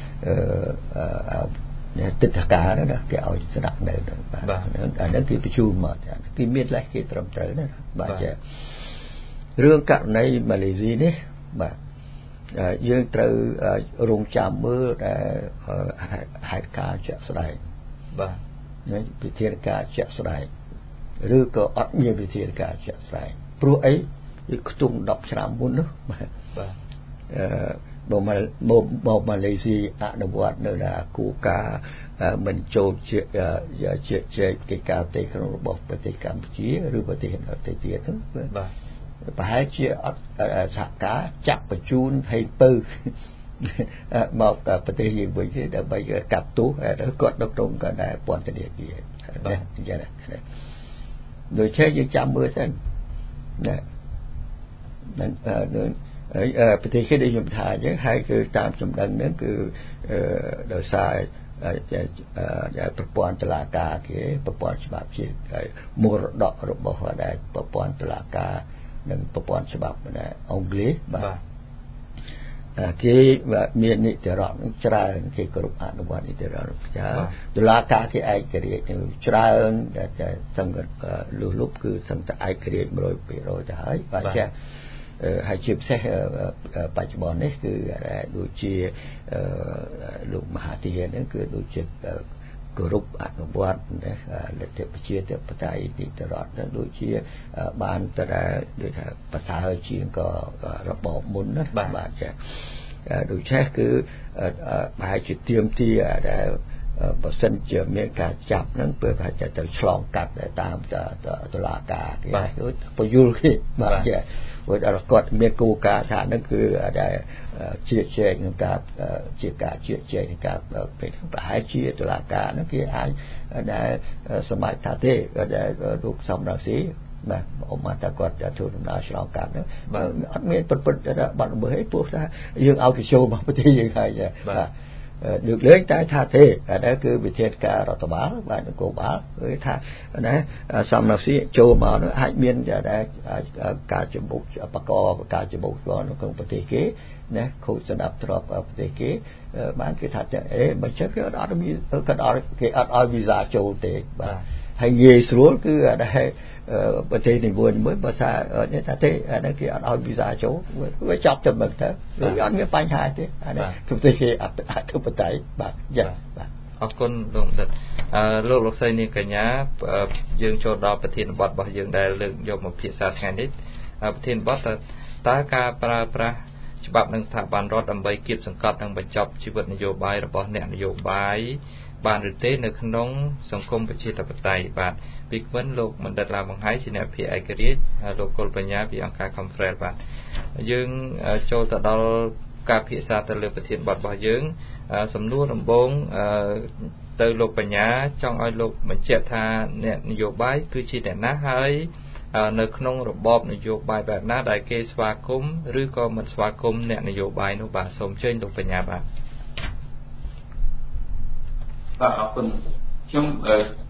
អឺទិដ្ឋាការណាគេឲ្យស្នាក់នៅបាទអាហ្នឹងគេបញ្ជូនមកគេមានលេខគេត្រឹមត្រូវណាបាទចា៎រឿងករណីម៉ាឡេស៊ីនេះបាទយើងត្រូវរងចាំមើលដែលហេតុការណ៍ជាក់ស្ដែងបាទវិធានការជាក់ស្ដែងឬក៏អត់មានវិធានការជាក់ស្ដែងព្រោះអីវាខ្ទង់ដប់ឆ្នាំមុននោះបាទបាទអឺបើមកម៉ាឡេស៊ីអនុវត្តនៅណាគូការមិនចូលជាជាជាកិច្ចការទេក្នុងរបស់ប្រទេសកម្ពុជាឬប្រទេសដទៃទៀតហ្នឹងបាទប្រហែលជាអត់សហការចាក់បញ្ជូនឲ្យពើមកប្រទេសយើងវិញទេដើម្បីកាត់ទោសហើយគាត់ដឹកនាំក៏ដែរពន្ធនាគារបាទអញ្ចឹងដូច្នេះយើងចាំមើលសិនណាមិនហើយប្រទេសគេដែលខ្ញុំថាអញ្ចឹងហើយគឺតាមចំណដឹងហ្នឹងគឺដោយសារប្រព័ន្ធតុលាការគេប្រព័ន្ធច្បាប់ជាមរតករបស់ដែលប្រព័ន្ធតុលាការនិងប្រព័ន្ធច្បាប់អង់គ្លេសបាទគេមាននីតិរដ្ឋច្រើនគេគ្រប់អនុវត្តនីតិរដ្ឋចាតុលាការគេឯករាជ្យច្រើនតែសង្កត់លុះលុបគឺសង្កត់ឯករាជ្យ một trăm phần trăm ទៅហើយបាទចាហើយជាពិសេសបច្ចុប្បន្ននេះគឺដូចជាលោកមហាទីហ្នឹងគឺដូចជាគ្រប់អនុវត្តលទ្ធិប្រជាធិបតេយ្យនីតិរដ្ឋហ្នឹងដូចជាបានទៅដូចថាប្រសើរជាងក៏របបមុនណាបាទចាដូច្នេះគឺប្រហែលជាទៀមទាដែលបើសិនជាមានការចាប់ហ្នឹងពេលប្រហែលជាទៅឆ្លងកាត់តាមតុលាការគេដូចបញ្យល់គេបាទចាព្រោះដល់គាត់មានគោលការណ៍ថាហ្នឹងគឺដែលជាជែកនឹងការជាការជាជែកនឹងការពេលប្រហែលជាតុលាការហ្នឹងគេអាចដែលសមត្ថថាទេដែលលោកសំរងស៊ីបាទអមតាគាត់ធ្វើដំណើរឆ្លងកាត់ហ្នឹងអត់មានប្រព្រឹត្តបាត់ល្មើសអីព្រោះថាយើងឲ្យគេចូលមកប្រទេសយើងហើយចាបាទលើកលែងតែថាទេអានេះគឺវិធានការរដ្ឋបាលបាទនគរបាលគឺថាណាសំរងស៊ីចូលមកនោះអាចមានដែលការចំបុកបកការចំបុកនៅក្នុងប្រទេសគេណាខូចស្ដាប់ទ្របប្រទេសគេបានគេថាអេមិនចឹងគេអត់មានគាត់អត់គេអត់ឲ្យវីសាចូលទេបាទហើយងាយស្រួលគឺដែលប្រទេសនីមួយមួយបើថានេះថាទេអានេះគេអត់ឲ្យវីសាចូលវាចាប់តែមិនទៅវាអត់មានបញ្ហាទេអានេះគឺប្រទេសគេអធិបតេយ្យបាទចាបាទអរគុណលោកបណ្ឌិតអឺលោកលោកស្រីនាងកញ្ញាយើងចូលដល់ប្រធានបទរបស់យើងដែលលើកយកមកពិភាក្សាថ្ងៃនេះប្រធានបទតើការប្រើប្រាស់ច្បាប់និងស្ថាប័នរដ្ឋដើម្បីគៀបសង្កត់និងបញ្ចប់ជីវិតនយោបាយរបស់អ្នកនយោបាយបានឬទេនៅក្នុងសង្គមប្រជាធិបតេយ្យបាទពីក្មិនលោកបណ្ឌិតឡាវបង្ហាយជាអ្នកភិឯករាជ្យលោកកុលបញ្ញាពីអង្គការ Conference បាទយើងចូលទៅដល់ការពិភាក្សាទៅលើប្រធានបទរបស់យើងសំណួរដំបូងទៅលោកបញ្ញាចង់ឲ្យលោកបញ្ជាក់ថាអ្នកនយោបាយគឺជាអ្នកណាហើយនៅក្នុងរបបនយោបាយបែបណាដែលគេស្វាគមន៍ឬក៏មិនស្វាគមន៍អ្នកនយោបាយនោះបាទសូមអញ្ជើញលោកបញ្ញាបាទបាទអរគុណខ្ញុំ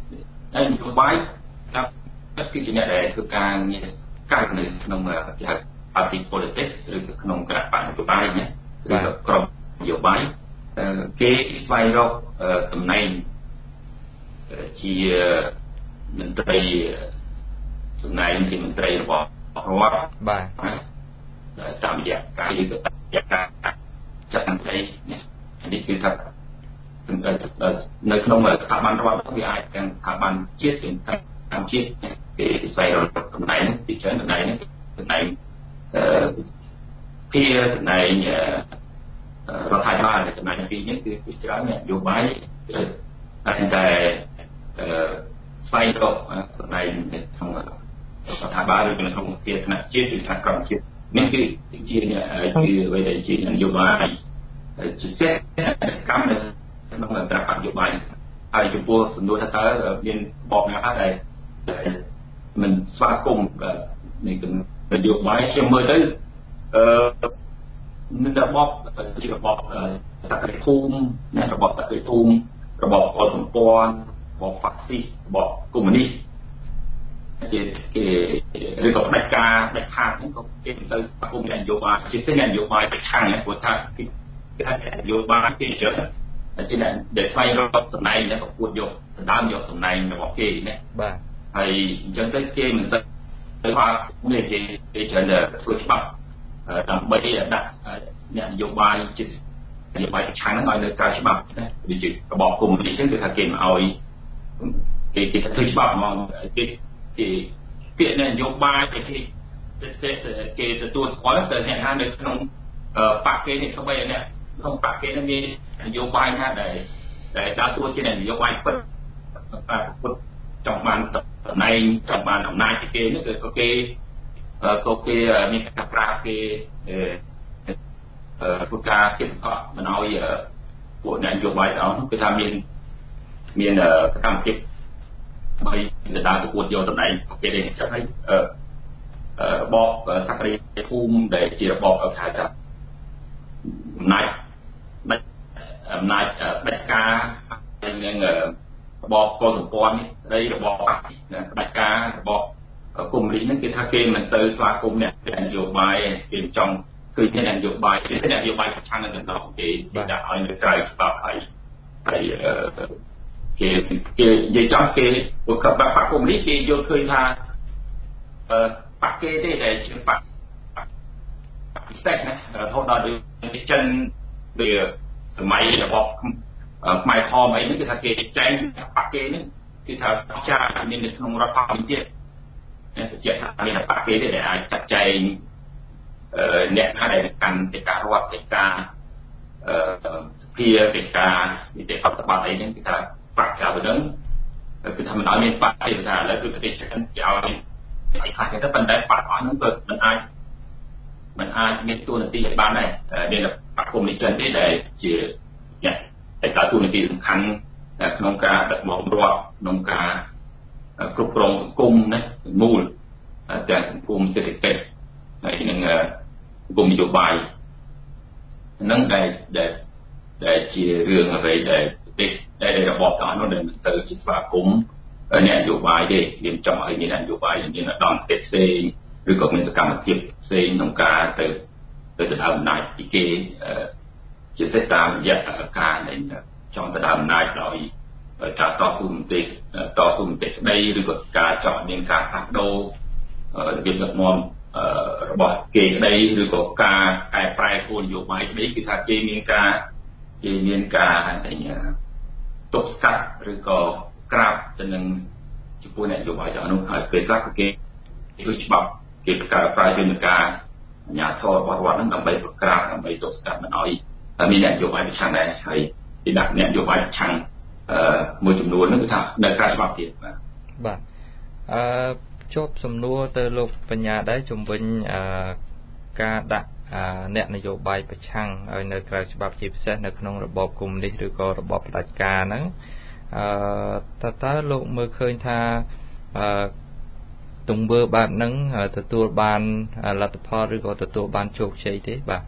ហើយនយោបាយតាមគឺជាអ្នកដែលធ្វើការងារកើតនៅក្នុងគេហៅ party politics ឬក្នុងគណៈបកនយោបាយណាឬក៏ក្រុមនយោបាយគេស្វែងរកតំណែងជាមន្ត្រីតំណែងជាមន្ត្រីរបស់រដ្ឋបាទតាមរយៈការឬក៏តាមរយៈការចាត់តាំងនេះគឺថានៅក្នុងស្ថាប័នរដ្ឋវាអាចទាំងស្ថាប័នជាតិទាំងតាមជាតិគេស្វែងរកតំណែងពីច្រើនតំណែងតំណែងអឺពីតំណែងរដ្ឋាភិបាលតំណែងពីរនេះគឺពីច្រើននយោបាយតែតែស្វែងរកតំណែងក្នុងរដ្ឋាភិបាលឬក្នុងស្ថាប័នថ្នាក់ជាតិឬថ្នាក់ក្រោមជាតិនេះគឺជាជាអ្វីដែលជានយោបាយជាសេសកម្មនៅក្នុងក្របនយោបាយហើយចំពោះសំណួរថាតើមានបបណាដែរមិនស្វាគមន៍នៃនយោបាយខ្ញុំមើលទៅអឺនឹងរបបជារបបសក្តិភូមិណារបបសក្តិភូមិរបបអសម្ព័ន្ធរបបហ្វាស៊ីសរបបកុម្មុយនីសគេគេឬក៏ផ្ដាច់ការផ្ដាច់ខាតហ្នឹងក៏គេមិនទៅស្វាគមន៍នយោបាយជាពិសេសនយោបាយប្រឆាំងព្រោះថាគេថានយោបាយគេច្រើនជាអ្នកដែលស្វែងរកតំណែងដែលប្រកួតយកដណ្ដើមយកតំណែងរបស់គេណាបាទហើយអញ្ចឹងទៅគេមិនទៅទៅថានេះគេគេច្រើនធ្វើច្បាប់ដើម្បីដាក់អ្នកនយោបាយជានយោបាយប្រឆាំងហ្នឹងឲ្យនៅក្រៅច្បាប់ណាដូចជារបបកុម្មុយនីសហ្នឹងគឺថាគេមិនឲ្យគេគេធ្វើច្បាប់មកគេគេពាក្យនយោបាយគេគេគេទទួលស្គាល់ទៅអ្នកណានៅក្នុងបកគេនេះស្បីអ្នកក្នុងបកគេនឹងមាននយោបាយណាដែលដែលដើរតួជានយោបាយពិតការប្រកួតចង់បានតំណែងចង់បានអំណាចពីគេនេះគឺក៏គេក៏គេមានការប្រាប់គេអឺធ្វើការគេសង្កត់មិនឲ្យពួកនយោបាយទាំងអស់គឺថាមានមានសកម្មភាពដើម្បីដើរប្រកួតយកតំណែងគេនេះចឹងហើយរបបសក្តិភូមិដែលជារបបហៅថាអំណាចដាច់អំណាចដាច់ការនឹងរបបកុលសម្ព័ន្ធនេះស្ដីរបបដាច់ការរបបកុម្មុយនីសហ្នឹងគេថាគេមិនទៅស្វាគមន៍អ្នកនយោបាយគេចង់ឃើញអ្នកនយោបាយគេអ្នកនយោបាយប្រឆាំងនឹងតំណងគេដាក់ឲ្យនៅក្រៅច្បាប់ហើយហើយគេគេនិយាយចំគេពួកកបកុម្មុយនីសគេយល់ឃើញថាអឺបកគេទេដែលជាបកពិសេសណារហូតដល់ចិនវាសម័យរបបខ្មែរខមអីនេះគឺថាគេចែងបកគេនេះគឺថាចាមាននៅក្នុងរដ្ឋធម្មនុញ្ញទៀតជាថាមានបកគេទេដែលអាចចាត់ចែងអ្នកណាដែលកាន់កិច្ចការរដ្ឋកិច្ចការអឺសភាកិច្ចការនីតិរដ្ឋបាលអីហ្នឹងគឺថាបកក្រៅហ្នឹងគឺថាមិនឲ្យមានបកទេថាឥឡូវគឺប្រទេសចិនគេឲ្យឲ្យខ្លះទៅប៉ុន្តែបកអស់ហ្នឹងក៏មិនអាចมันអាចមានតួនាទីឲ្យបានដែរមានបកកុម្មុយនីសចិនទេដែលជាអ្នកដែលដើរតួនាទីសំខាន់ក្នុងការដឹកនាំរដ្ឋក្នុងការគ្រប់គ្រងសង្គមណាមូលទាំងសង្គមសេដ្ឋកិច្ចហើយនឹងសង្គមនយោបាយហ្នឹងដែលដែលដែលជារឿងអ្វីដែលប្រទេសដែលរបបទាំងនោះដែលមិនទៅជាស្វាគមន៍អ្នកនយោបាយទេមានចង់ឲ្យមាននយោបាយមានឧត្តមកិច្ចផ្សេងឬក៏មានសកម្មភាពផ្សេងក្នុងការទៅទៅដណ្ដើមអំណាចពីគេជាសេះតាមរយៈការចង់ដណ្ដើមអំណាចដោយការតស៊ូមតិតស៊ូមតិក្តីឬក៏ការចង់មានការផ្លាស់ប្ដូររបៀបដឹកនាំរបស់គេក្តីឬក៏ការកែប្រែគោលនយោបាយក្តីគឺថាគេមានការគេមានការទប់ស្កាត់ឬក៏ក្រាបទៅនឹងចំពោះអ្នកនយោបាយទាំងនោះហើយពេលខ្លះក៏គេធ្វើច្បាប់គេបង្កើតប្រាយយន្តការអាជ្ញាធររបស់រដ្ឋហ្នឹងដើម្បីបង្ក្រាបដើម្បីទប់ស្កាត់មិនឲ្យមានអ្នកនយោបាយប្រឆាំងដែរហើយគេដាក់អ្នកនយោបាយប្រឆាំងអឺមួយចំនួនហ្នឹងគឺថានៅក្រៅច្បាប់ទៀតបាទបាទអឺជាប់សំណួរទៅលោកបញ្ញាដែរជំវិញអឺការដាក់អ្នកនយោបាយប្រឆាំងឲ្យនៅក្រៅច្បាប់ជាពិសេសនៅក្នុងរបបកុម្មុយនីសឬក៏របបផ្ដាច់ការហ្នឹងអឺតើតើលោកមើលឃើញថាអឺទង្វើបែបហ្នឹងទទួលបានលទ្ធផលឬក៏ទទួលបានជោគជ័យទេបាទ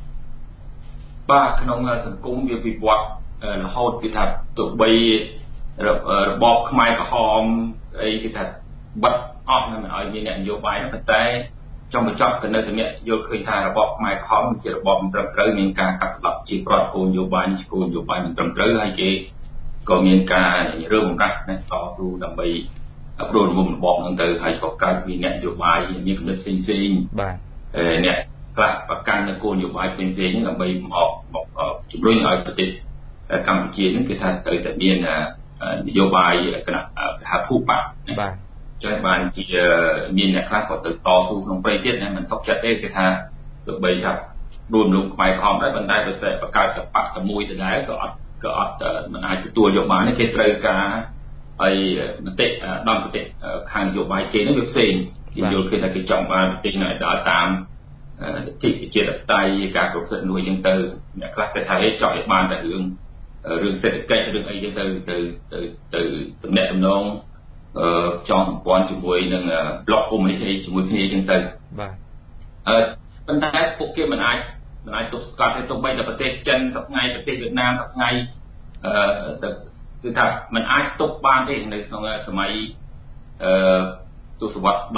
បាទក្នុងសង្គមវាវិវត្តរហូតគឺថាទោះបីរបបខ្មែរក្រហមអីគេថាបិទអស់មិនឲ្យមានអ្នកនយោបាយនោះប៉ុន្តែចង់បញ្ចប់ទៅនៅតែអ្នកយល់ឃើញថារបបខ្មែរក្រហមជារបបមិនត្រឹមត្រូវមានការកាត់ស្លាប់ជាប្រតិគោលនយោបាយនេះគោលនយោបាយមិនត្រឹមត្រូវហើយគេក៏មានការរើបំរាស់ណាតស៊ូដើម្បីប្រួលរំំរបបហ្នឹងទៅហើយក៏កើតមានអ្នកនយោបាយមានគំនិតផ្សេងផ្សេងបាទអ្នកខ្លះប្រកាន់នៅគោលនយោបាយផ្សេងផ្សេងហ្នឹងដើម្បីមកមកជំរុញឲ្យប្រទេសកម្ពុជាហ្នឹងគឺថាត្រូវតែមាននយោបាយគណៈថាភូប៉ាបាទចុះបានជាមានអ្នកខ្លះក៏ទៅតស៊ូក្នុងព្រៃទៀតណាមិនសុខចិត្តទេគេថាទោះបីថារួមលោកខ្មែរខំដែរប៉ុន្តែបើសិនបង្កើតបកតែមួយដដែលក៏អត់ក៏អត់មិនអាចទទួលយកបានទេគេត្រូវការហើយមតិដំមតិខាងនយោបាយគេនឹងវាផ្សេងគេយល់ឃើញថាគេចង់បានប្រទេសនៅដល់តាមលទ្ធិប្រជាធិបតេយ្យការគ្រប់សិទ្ធិមួយយ៉ាងទៅអ្នកខ្លះគេថាហេចង់ឲ្យបានតែរឿងរឿងសេដ្ឋកិច្ចរឿងអីចឹងទៅទៅទៅទៅតំណែងតំណងអឺចង់សម្ព័ន្ធជាមួយនឹងប្លុកកុម្មុយនីសអីជាមួយគ្នាចឹងទៅបាទអឺប៉ុន្តែពួកគេមិនអាចមិនអាចទប់ស្កាត់ទេទោះបីតែប្រទេសចិនសប្តាហ៍ប្រទេសវៀតណាមសប្តាហ៍អឺគឺថាมันអាចទប់បានទេនៅក្នុងសម័យអឺទសវត្សរ៍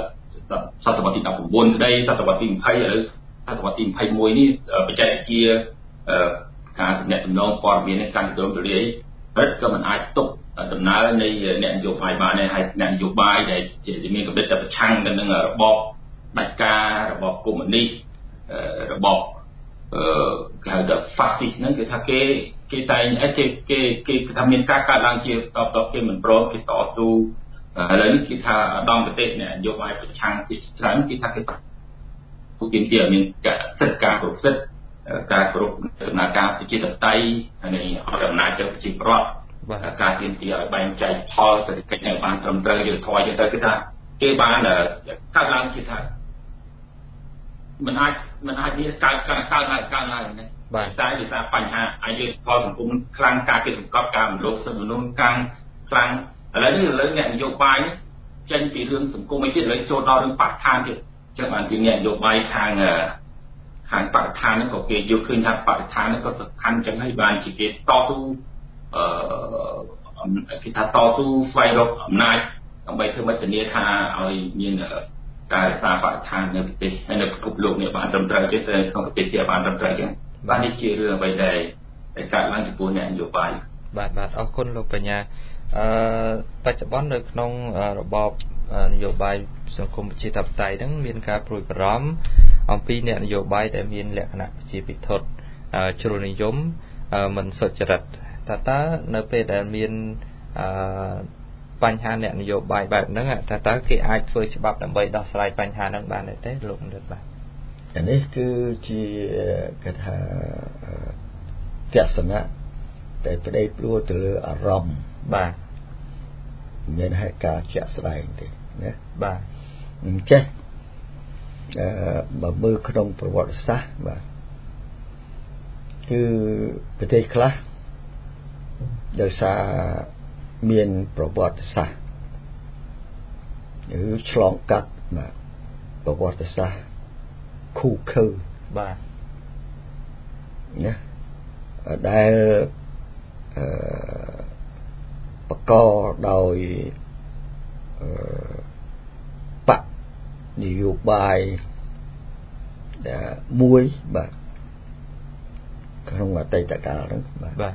10សតវត្សរ៍ទីដប់ប្រាំបួនក្តីសតវត្សរ៍ទីยี่สิบឥឡូវសតវត្សរ៍ទីยี่สิบเอ็ดនេះបច្ចេកវិទ្យាអឺការទំនាក់ទំនងព័ត៌មានការទូទៅលាយរឹតក៏មិនអាចទប់ដំណើរនៃអ្នកនយោបាយបានដែរហើយអ្នកនយោបាយដែលជាមានកម្រិតតែប្រឆាំងទៅនឹងរបបផ្ដាច់ការរបបកុម្មុយនីសរបបអឺគេហៅថា fascist ហ្នឹងគឺថាគេគេតែគេគេគេថាមានការកើតឡើងជាតបតគេមិនព្រមគេតស៊ូឥឡូវនេះគេថាឧត្តមគតិអ្នកនយោបាយប្រឆាំងទីច្រើនគេថាគេពួកគេជាមានការសិទ្ធិការគ្រប់សិទ្ធិការគ្រប់ដំណើរការប្រជាធិបតេយ្យនៃអត់អំណាចទៅប្រជាប្រដ្ឋការទាមទារឲ្យបែងចែកផលសេដ្ឋកិច្ចនៅបានត្រឹមត្រូវយុត្តិធម៌ចឹងទៅគេថាគេបានកើតឡើងគេថាមិនអាចមិនអាចនេះកើតកើតកើតឡើងកើតឡើងណាបាទតែដោយសារបញ្ហាអាយុផលសង្គមខ្លាំងការគេសង្កត់ការមនោសិទ្ធិមនុស្សខាងខ្លាំងឥឡូវនេះឥឡូវអ្នកនយោបាយនេះចេញពីរឿងសង្គមឯទៀតឥឡូវចូលដល់រឿងបរិស្ថានទៀតចឹងបានជាអ្នកនយោបាយខាងខាងបរិស្ថានហ្នឹងក៏គេយល់ឃើញថាបរិស្ថានហ្នឹងក៏សំខាន់ចឹងហើយបានជាគេតស៊ូអឺគេថាតស៊ូស្វែងរកអំណាចដើម្បីធ្វើឲ្យធានាថាឲ្យមានការរក្សាបរិស្ថាននៅប្រទេសហើយនៅពិភពលោកនេះបានត្រឹមត្រូវទេក្នុងប្រទេសជាបានត្រឹមត្រូវចឹងបាទនេះជារឿងអ្វីដែលកើតឡើងចំពោះអ្នកនយោបាយបាទបាទអរគុណលោកបញ្ញាអឺបច្ចុប្បន្ននៅក្នុងរបបនយោបាយសង្គមប្រជាធិបតេយ្យហ្នឹងមានការព្រួយបារម្ភអំពីអ្នកនយោបាយដែលមានលក្ខណៈជាពិធជ្រុលនិយមមិនសុចរិតតើតើនៅពេលដែលមានអឺបញ្ហាអ្នកនយោបាយបែបហ្នឹងតើតើគេអាចធ្វើច្បាប់ដើម្បីដោះស្រាយបញ្ហាហ្នឹងបានទេលោកបណ្ឌិតបាទអានេះគឺជាគេថាទស្សនៈតែប្តីព្រួលទៅលើអារម្មណ៍បាទមានហេតុការណ៍ជាក់ស្ដែងទេណាបាទអញ្ចឹងអឺបើមើលក្នុងប្រវត្តិសាស្ត្របាទគឺប្រទេសខ្លះដោយសារមានប្រវត្តិសាស្ត្រឬឆ្លងកាត់បាទប្រវត្តិសាស្ត្រខូខើបាទណាដែលអឺបកដោយអឺបកនយោបាយដែលមួយបាទក្នុងអតីតកាលហ្នឹងបាទបាទ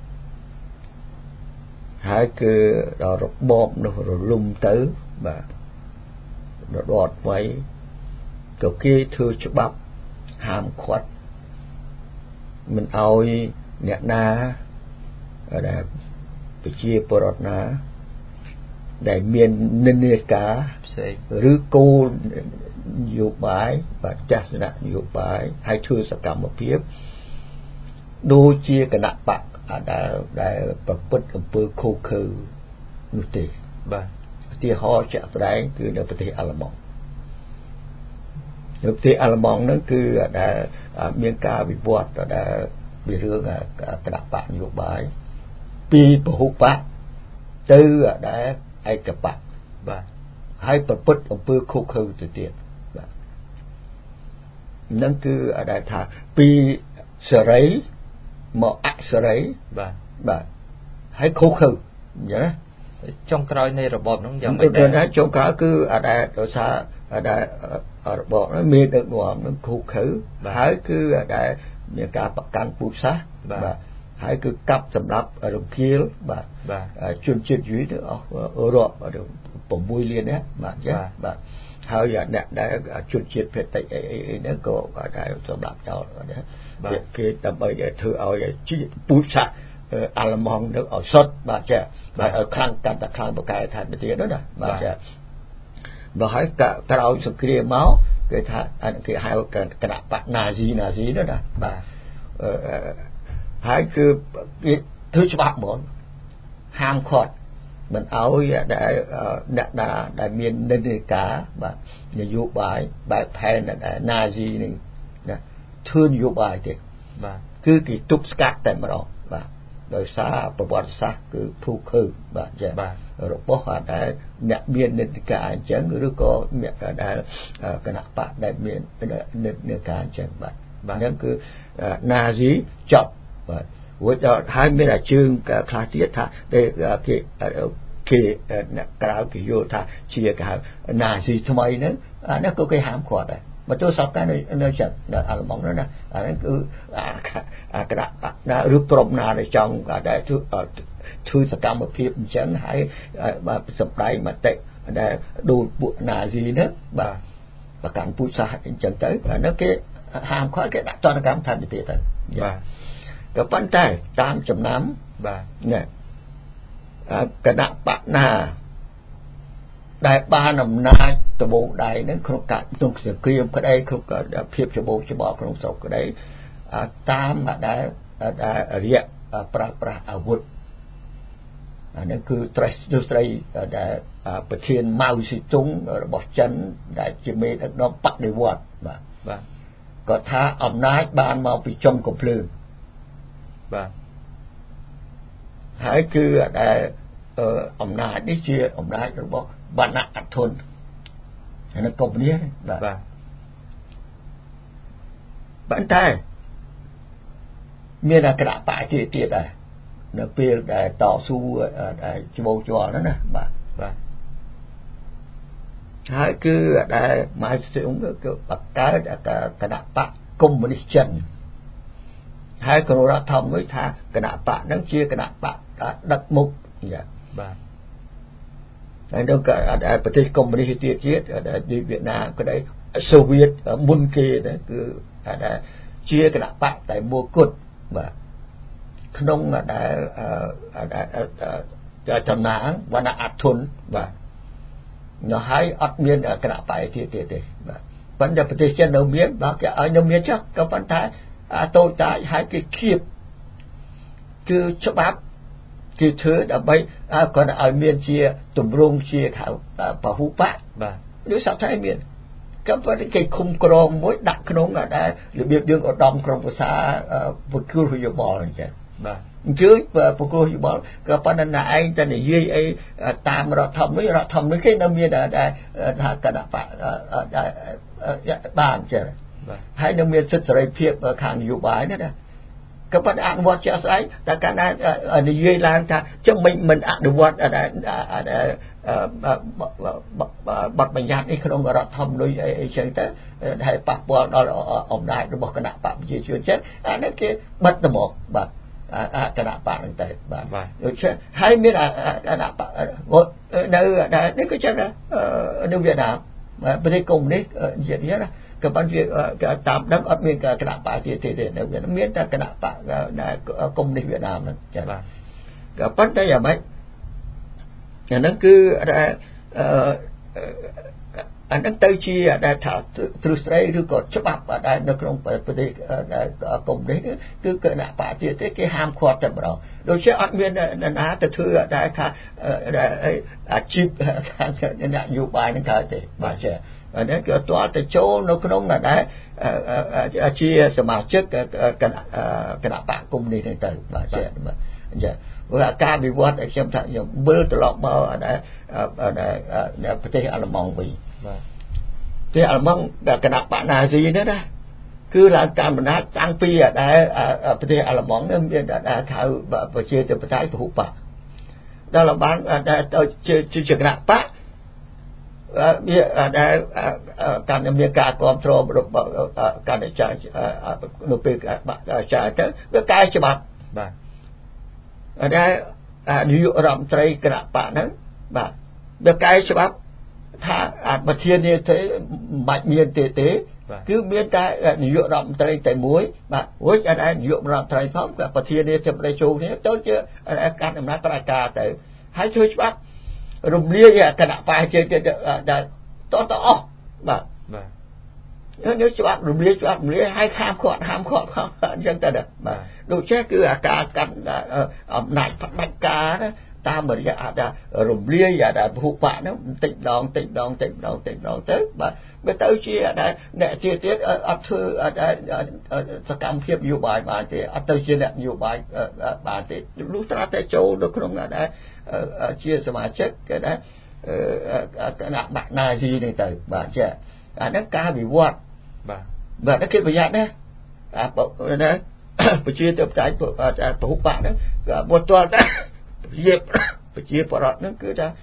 ហើយគឺដល់របបនោះរលំទៅបាទរដ្ឋថ្មីក៏គេធ្វើច្បាប់ហាមឃាត់មិនឲ្យអ្នកណាដែលប្រជាពលរដ្ឋណាដែលមាននិន្នាការផ្សេងឬគោលនយោបាយបាទទស្សនៈនយោបាយហើយធ្វើសកម្មភាពដូចជាគណៈបកដែលដែលប្រព្រឹត្តអំពើខុសខើនោះទេបាទឧទាហរណ៍ជាក់ស្ដែងគឺនៅប្រទេសអាល្លឺម៉ង់នៅប្រទេសអាល្លឺម៉ង់ហ្នឹងគឺដែលមានការវិវត្តដែលពីរឿងគណៈបកនយោបាយពីពហុបកទៅដែលឯកបកបាទហើយប្រព្រឹត្តអំពើខុសខើទៅទៀតបាទហ្នឹងគឺដែលថាពីសេរីមកអសេរីបាទបាទហើយខុសខើ nhớ trong cái này là bọt nó giống vậy đấy trong cái cứ ở đây ở xa ở đây ở bọt nó miên được bọt nó khu khử hãy cứ ở đây những cái bậc căn bút sát và hãy cứ cặp sầm lấp ở đồng kia và chuyên chuyên dưới nữa ở đó ở đường bồng mui liền đấy mà chứ và hãy giờ nè đã chuyên chuyên về tại nó có ở đây sầm lấp cho đấy cái tầm bây giờ thưa ở chỉ bút sát Alamong nước ở sốt bà trẻ và ở khang cam ta khang một cái thành tiền đó nè bà trẻ và hỏi cả cái đầu sự kia máu cái thà anh cái hai cái cái đạn bạc Nazi Nazi đó nè bà hai cứ cái thứ bạc bốn ham khọt mình áo để đã đã đã miền nên cả bà nhà dụ bài bài pen là Nazi này nè thương dụ bài thì bà cứ cái túc scat tại mà đó bàโดยซาประวัติศาสตร์คือผู้คือบ่ใช่เราบอกว่าได้เนี่ยเมียนในการจังหรือก็เมียได้คณะปะได้เมียนในการจังบ่นั่นคือนาซีจบบ่ว่าจะให้ไม่ได้ชื่อคลาสที่ท่าได้ที่ที่เนี่ยกล่าวที่โยธาเชียร์กับนาซีทำไมนั้นนั่นก็เคยห้ามขวดเลยmà tôi sắp cái này nơi trận là ăn món đó nè anh cứ à cái đạn đã rút trộm nào để trong cả để thứ thứ sự cam một phim chẳng hãy mà sập đáy mà tệ để đồ bộ nào gì nữa và và càng phu sa chẳng tới và nó cái hàng khói cái đạn toàn cam thành thì thế và cái vấn đề tam chấm năm và nè cái đạn bạn nào đại ba nằm naตะโบได้นั้นโครงการตรงเสือเกรียมก็ได้โครงการเพียบจะโบจะบอกโครงสอบก็ได้ตามมาได้ได้เรียกปราปราอาวุธนั่นคือตรัสดูสไตร์ได้ประเทศมาวิสิตุงบอกจันได้จะมีน้องปักในวัดบ่ก็ท้าอำนาจบ้านมาไปจมกับเพลิงบ่หายคือได้อำนาจนี่เชื่ออำนาจเราบอกบรรณาอัดทนnó cụcนี้và bản thân miền là cái đạn bại thì tiệt này nó bia đểต่อสู้để cho bầu cho nó nè và và hai cứ để mai sử dụng cái bậc cái cái cái đạn bại communication hai cái nó thông với tha cái đạn bại nó chia cái đạn bại đặt mục vậy và anh đâu cả ởประเทศ communist ที่ที่ở đi Việt Nam cái đấy Xô Viết ở Mun Kê đấy cứ ở chia cái đạn bạc tại mua cột và không là đã ở trong nắng và là ạt thun và nó hay ắt miên ở cái đạn bạc thì thì thì vấn đềประเทศtrên nông miên và cái ở nông miên chắc có vấn đề tôi tại hai cái kiếp cứ chấp ápคือเธอดับไปก่อนเอาเมียนเชียตุ่มรงเชียเขาป่าหูปะหรือสับไทยเมียนก็ว่าที่เกี่ยคุมกรองมวยดักขนมก็ได้หรือเบียดเบียนอดอมกรองภาษาปกครองอยู่บ่อนี่จ้ะchứปกครองอยู่บ่อก็ปนันไอ้แต่เนี่ยยี่ไอ้ตามเราทำไม่เราทำไม่แค่น้ำเมียนได้ถ้ากระดาษปะได้บ้านจ้ะให้น้ำเมียนสุดใจเพียบข้างอยู่บ่ายนั่นนะก็ปฏิอันวัดจะใช้แต่การนั้นอันนี้ยืนยันท่าจะไม่มันอันวัดอะไรอะไรบัตรบัญญัติในขนมเราทำโดยไอ้เชิงแต่ให้ปากบอลเราอมได้เราบอกขณะปากวิจิตรเช่นอันนั้นคือบัตรหมอกบัตรขณะปากตั้งแต่บัตรเช่นให้มีขณะปากในนี่ก็เช่นนะในเวียดนามประเทศกรุงนี้อย่างนี้นะcái ban việc cái tạm đắc ở miền cái đạn bạc thì thì thì nó miền ta cái đạn bạc là công ty Việt Nam này chẳng hạn cái ban đây là mấy nhà nó cứ anh đang tới chi đã thảo từ đây rồi còn chấp áp ở đây nó không phải phải công đấy cứ cái đạn bạc thì thế cái ham khoa tầm đó đôi khi ở miền là ná từ thư ở đây thà à chip cái đạn nhiều bài nó cái thế bà trẻ và nếu cái toa tại chỗ nó không là đã chiaสมาชิกcái cái đạn bạc cùng đi thành từ bà trẻ mà vàการวิวัฒน์ไอ้เช่นที่อย่างเบอร์ตลอดมาอะไรอะไรในประเทศอัลมองวีประเทศอัลมองแต่ขณะปะนาซีนั่นนะคือหลังการบรรทัดตั้งปีอะไรประเทศอัลมองนั่นเป็นอะไรเขาประเทศจะประเทศถูกปะដល់របានដែលទៅជាគណៈបកវាដែលកាន់តែមានការគ្រប់គ្រងរបស់កាន់តែចានៅពេលចាទៅវាកែច្បាប់បាទដែលនាយករដ្ឋមន្ត្រីគណៈបកហ្នឹងបាទវាកែច្បាប់ថាប្រធាននាយកមិនបាច់មានទេទេគឺមានតែនាយករដ្ឋមន្ត្រីតែមួយបាទរួចអត់ឯនាយករដ្ឋមន្ត្រីផងក៏ប្រធាននាយកប្រជុំនេះទៅជាការដំណើរផ្ដាច់ការទៅហើយជួយច្បាប់រំលាយគណៈបកជាដែលតតអស់បាទបាទយកច្បាប់រំលាយច្បាប់រំលាយឲ្យខាមខាត់ហាមខាត់ផងអញ្ចឹងទៅបាទដូចចេះគឺអាការកាត់អំណាចផ្ដាច់ការតាមរយៈអារំលាយអាដែលភូបៈហ្នឹងបន្តិចម្ដងតិចម្ដងតិចម្ដងតិចម្ដងទៅបាទវាទៅជាអាដែលអ្នកជាទៀតអត់ធ្វើសកម្មភាពនយោបាយបានទេអត់ទៅជាអ្នកនយោបាយបានទេលុះត្រាតែចូលនៅក្នុងអាដែលជាសមាជិកគេដែរគណៈបកណាជីនេះទៅបាទចាអាហ្នឹងការវិវត្តបាទបាទគេប្រយ័ត្នណាអាណាប្រជាធិបតេយ្យពហុបកហ្នឹងក៏បត់ទាល់តែជាប្រជាបរតហ្នឹងគឺថា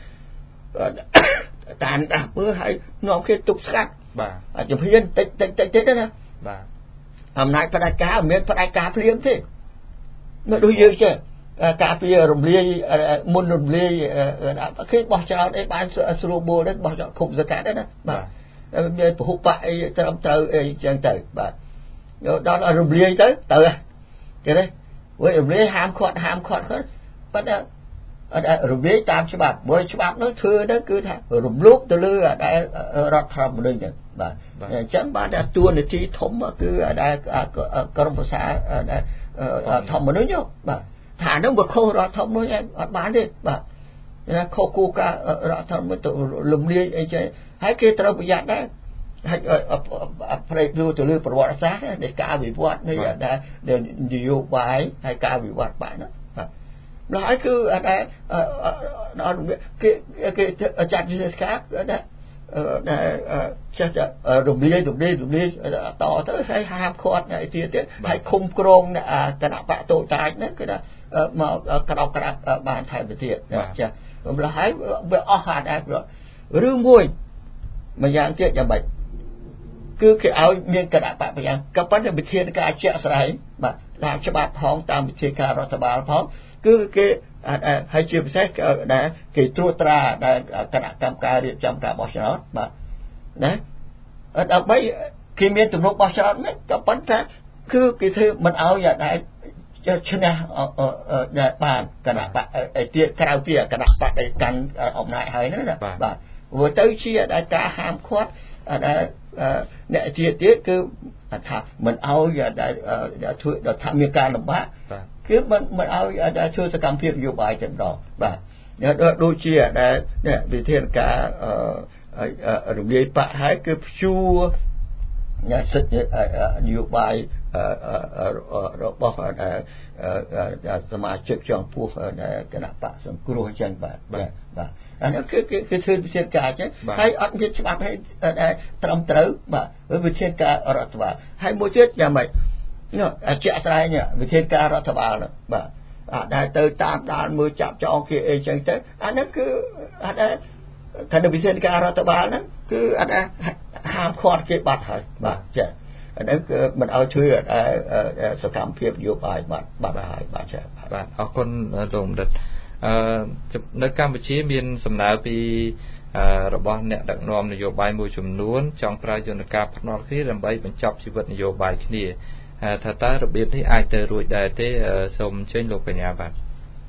តាមដាស់មើលឲ្យនាំគេទប់ស្កាត់បាទជំហានតិចតិចតិចតិចណាបាទអំណាចផ្ដាច់ការមិនមែនផ្ដាច់ការភ្លាមទេនៅដូចយើងចេះការពីរំលាយមុនរំលាយគេបោះចោលអីបានស្រួលបួលđấyបោះចោលឃុំសកាត់đấyណាបាទមានពហុបកអីត្រឹមត្រូវអីចឹងទៅបាទដល់រំលាយទៅទៅគេទេវិញរំលាយហាមឃាត់ហាមឃាត់គាត់ប៉ុន្តែរំលាយតាមច្បាប់បើច្បាប់នោះធ្វើទៅគឺថារំលោភទៅលើរដ្ឋធម្មនុញ្ញហ្នឹងបាទអញ្ចឹងបានតែតួនាទីធំគឺដែលក្រមប្រសាធម្មនុញ្ញបាទថាហ្នឹងវាខុសរដ្ឋធម្មនុញ្ញអត់បានទេបាទខុសគោលការណ៍រដ្ឋធម្មនុញ្ញទៅលំលាយអីចឹងហើយគេត្រូវប្រយ័ត្នដែរហើយប្រេកយូរទៅលើប្រវត្តិសាស្ត្រនៃការវិវត្តនៃដែលនយោបាយហើយការវិវត្តបែបហ្នឹងដល់ហើយគឺអត់ដែរដល់គេគេចាត់វិធានការដែរដែលចេះតែរំលាយរំលាយរំលាយតទៅហើយហាមឃាត់អីទៀតទៀតហើយឃុំក្រងគណៈបកតូចតាចហ្នឹងគឺថាមកក្តោបក្តាប់បានថែមទៅទៀតចាម្ល៉េះហើយវាអស់ហាត់ដែររឿងមួយម្យ៉ាងទៀតយ៉ាងម៉េចគឺគេឲ្យមានគណៈបកយ៉ាងក៏ប៉ុន្តែវិធានការជាក់ស្ដែងបាទតាមច្បាប់ផងតាមវិធានការរដ្ឋបាលផងគឺគេហើយជាពិសេសដែលគេត្រួតត្រាដែលគណៈកម្មការរៀបចំការបោះឆ្នោតបាទណាដើម្បីគេមានទំនុកបោះឆ្នោតហ្នឹងក៏ប៉ុន្តែគឺគេធ្វើមិនឲ្យដែលឈ្នះដែលបានគណៈបកឯទៀតក្រៅពីគណៈបកដែលកាន់អំណាចហើយហ្នឹងណាបាទព្រោះទៅជាដែលការហាមឃាត់ដែលអ្នកជាទៀតគឺថាមិនឲ្យដែលធ្វើដល់ថាមានការលំបាកគឺមិនមិនឲ្យដែលធ្វើសកម្មភាពនយោបាយតែម្ដងបាទដូចជាដែលវិធានការរំលាយបកហើយគឺព្យួរសិទ្ធិនយោបាយរបស់សមាជិកជាន់ខ្ពស់គណៈបកសង្គ្រោះអញ្ចឹងបាទបាទអានេះគឺគឺធ្វើវិធានការអញ្ចឹងហើយអត់មានច្បាប់ឲ្យត្រឹមត្រូវបាទវិធានការរដ្ឋបាលហើយមួយទៀតយ៉ាងម៉េចនោះជាក់ស្ដែងវិធានការរដ្ឋបាលបាទអាចដែលទៅតាមដានមើលចាប់ចងគេអីចឹងទៅអានេះគឺអាចដែលវិធានការរដ្ឋបាលហ្នឹងគឺអាចហាមឃាត់គេបាត់ហើយបាទចាអានេះគឺមិនឲ្យជួយសកម្មភាពនយោបាយបាត់បាត់ហើយបាទចាបាទអរគុណលោកបណ្ឌិតអឺនៅកម្ពុជាមានសំណើពីរបស់អ្នកដឹកនាំនយោបាយមួយចំនួនចង់ប្រើយន្តការភ្នាល់គ្នាដើម្បីបញ្ចប់ជីវិតនយោបាយគ្នាថាតើរបៀបនេះអាចទៅរួចដែរទេសូមអញ្ជើញលោកកញ្ញាបាទ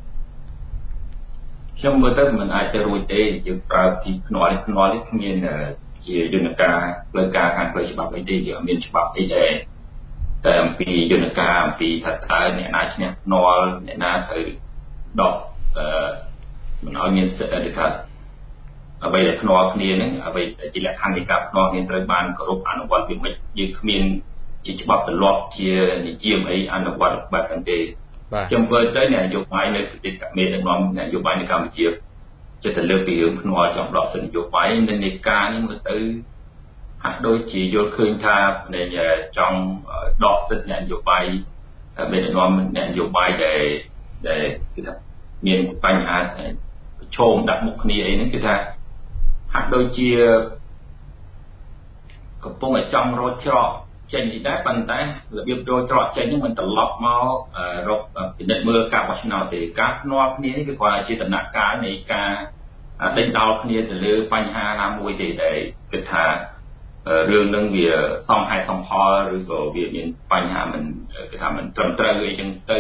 ខ្ញុំមើលទៅមិនអាចទៅរួចទេយើងប្រើទីភ្នាល់ភ្នាល់នេះគ្មានជាយន្តការផ្លូវការខាងផ្លូវច្បាប់អីទេវាអត់មានច្បាប់អីដែរតែអំពីយន្តការអំពីថាតើអ្នកណាឈ្នះភ្នាល់អ្នកណាត្រូវដកអឺមិនឲ្យមានសិទ្ធិថាអ្វីដែលភ្នាល់គ្នាហ្នឹងអ្វីជាលក្ខខណ្ឌនៃការភ្នាល់គ្នាត្រូវបានគោរពអនុវត្តវាមិនយើងគ្មានជាច្បាប់ទម្លាប់ជានិយមអីអនុវត្តបែបហ្នឹងទេខ្ញុំមើលទៅអ្នកនយោបាយនៅប្រទេសកម្ពុជាដឹកនាំអ្នកនយោបាយនៅកម្ពុជាចិត្តទៅលើកពីរឿងភ្នាល់ចង់ដកសិទ្ធិនយោបាយនៅនៃការនេះមើលទៅហាក់ដូចជាយល់ឃើញថានៃចង់ដកសិទ្ធិអ្នកនយោបាយមានដឹកនាំអ្នកនយោបាយដែលដែលគឺថាមានបញ្ហាឈោមដាក់មុខគ្នាអីហ្នឹងគឺថាហាក់ដូចជាកំពុងតែចង់រកច្រកចេញនេះដែរប៉ុន្តែរបៀបរកច្រកចេញហ្នឹងមិនត្រឡប់មករកពិនិត្យមើលការបោះឆ្នោតទេការភ្នាល់គ្នានេះគឺគាត់ជាដំណាក់កាលនៃការដេញដោលគ្នាទៅលើបញ្ហាណាមួយទេដែលគិតថារឿងហ្នឹងវាសំហេតុសំផលឬក៏វាមានបញ្ហាមិនគេថាមិនត្រឹមត្រូវអីចឹងទៅ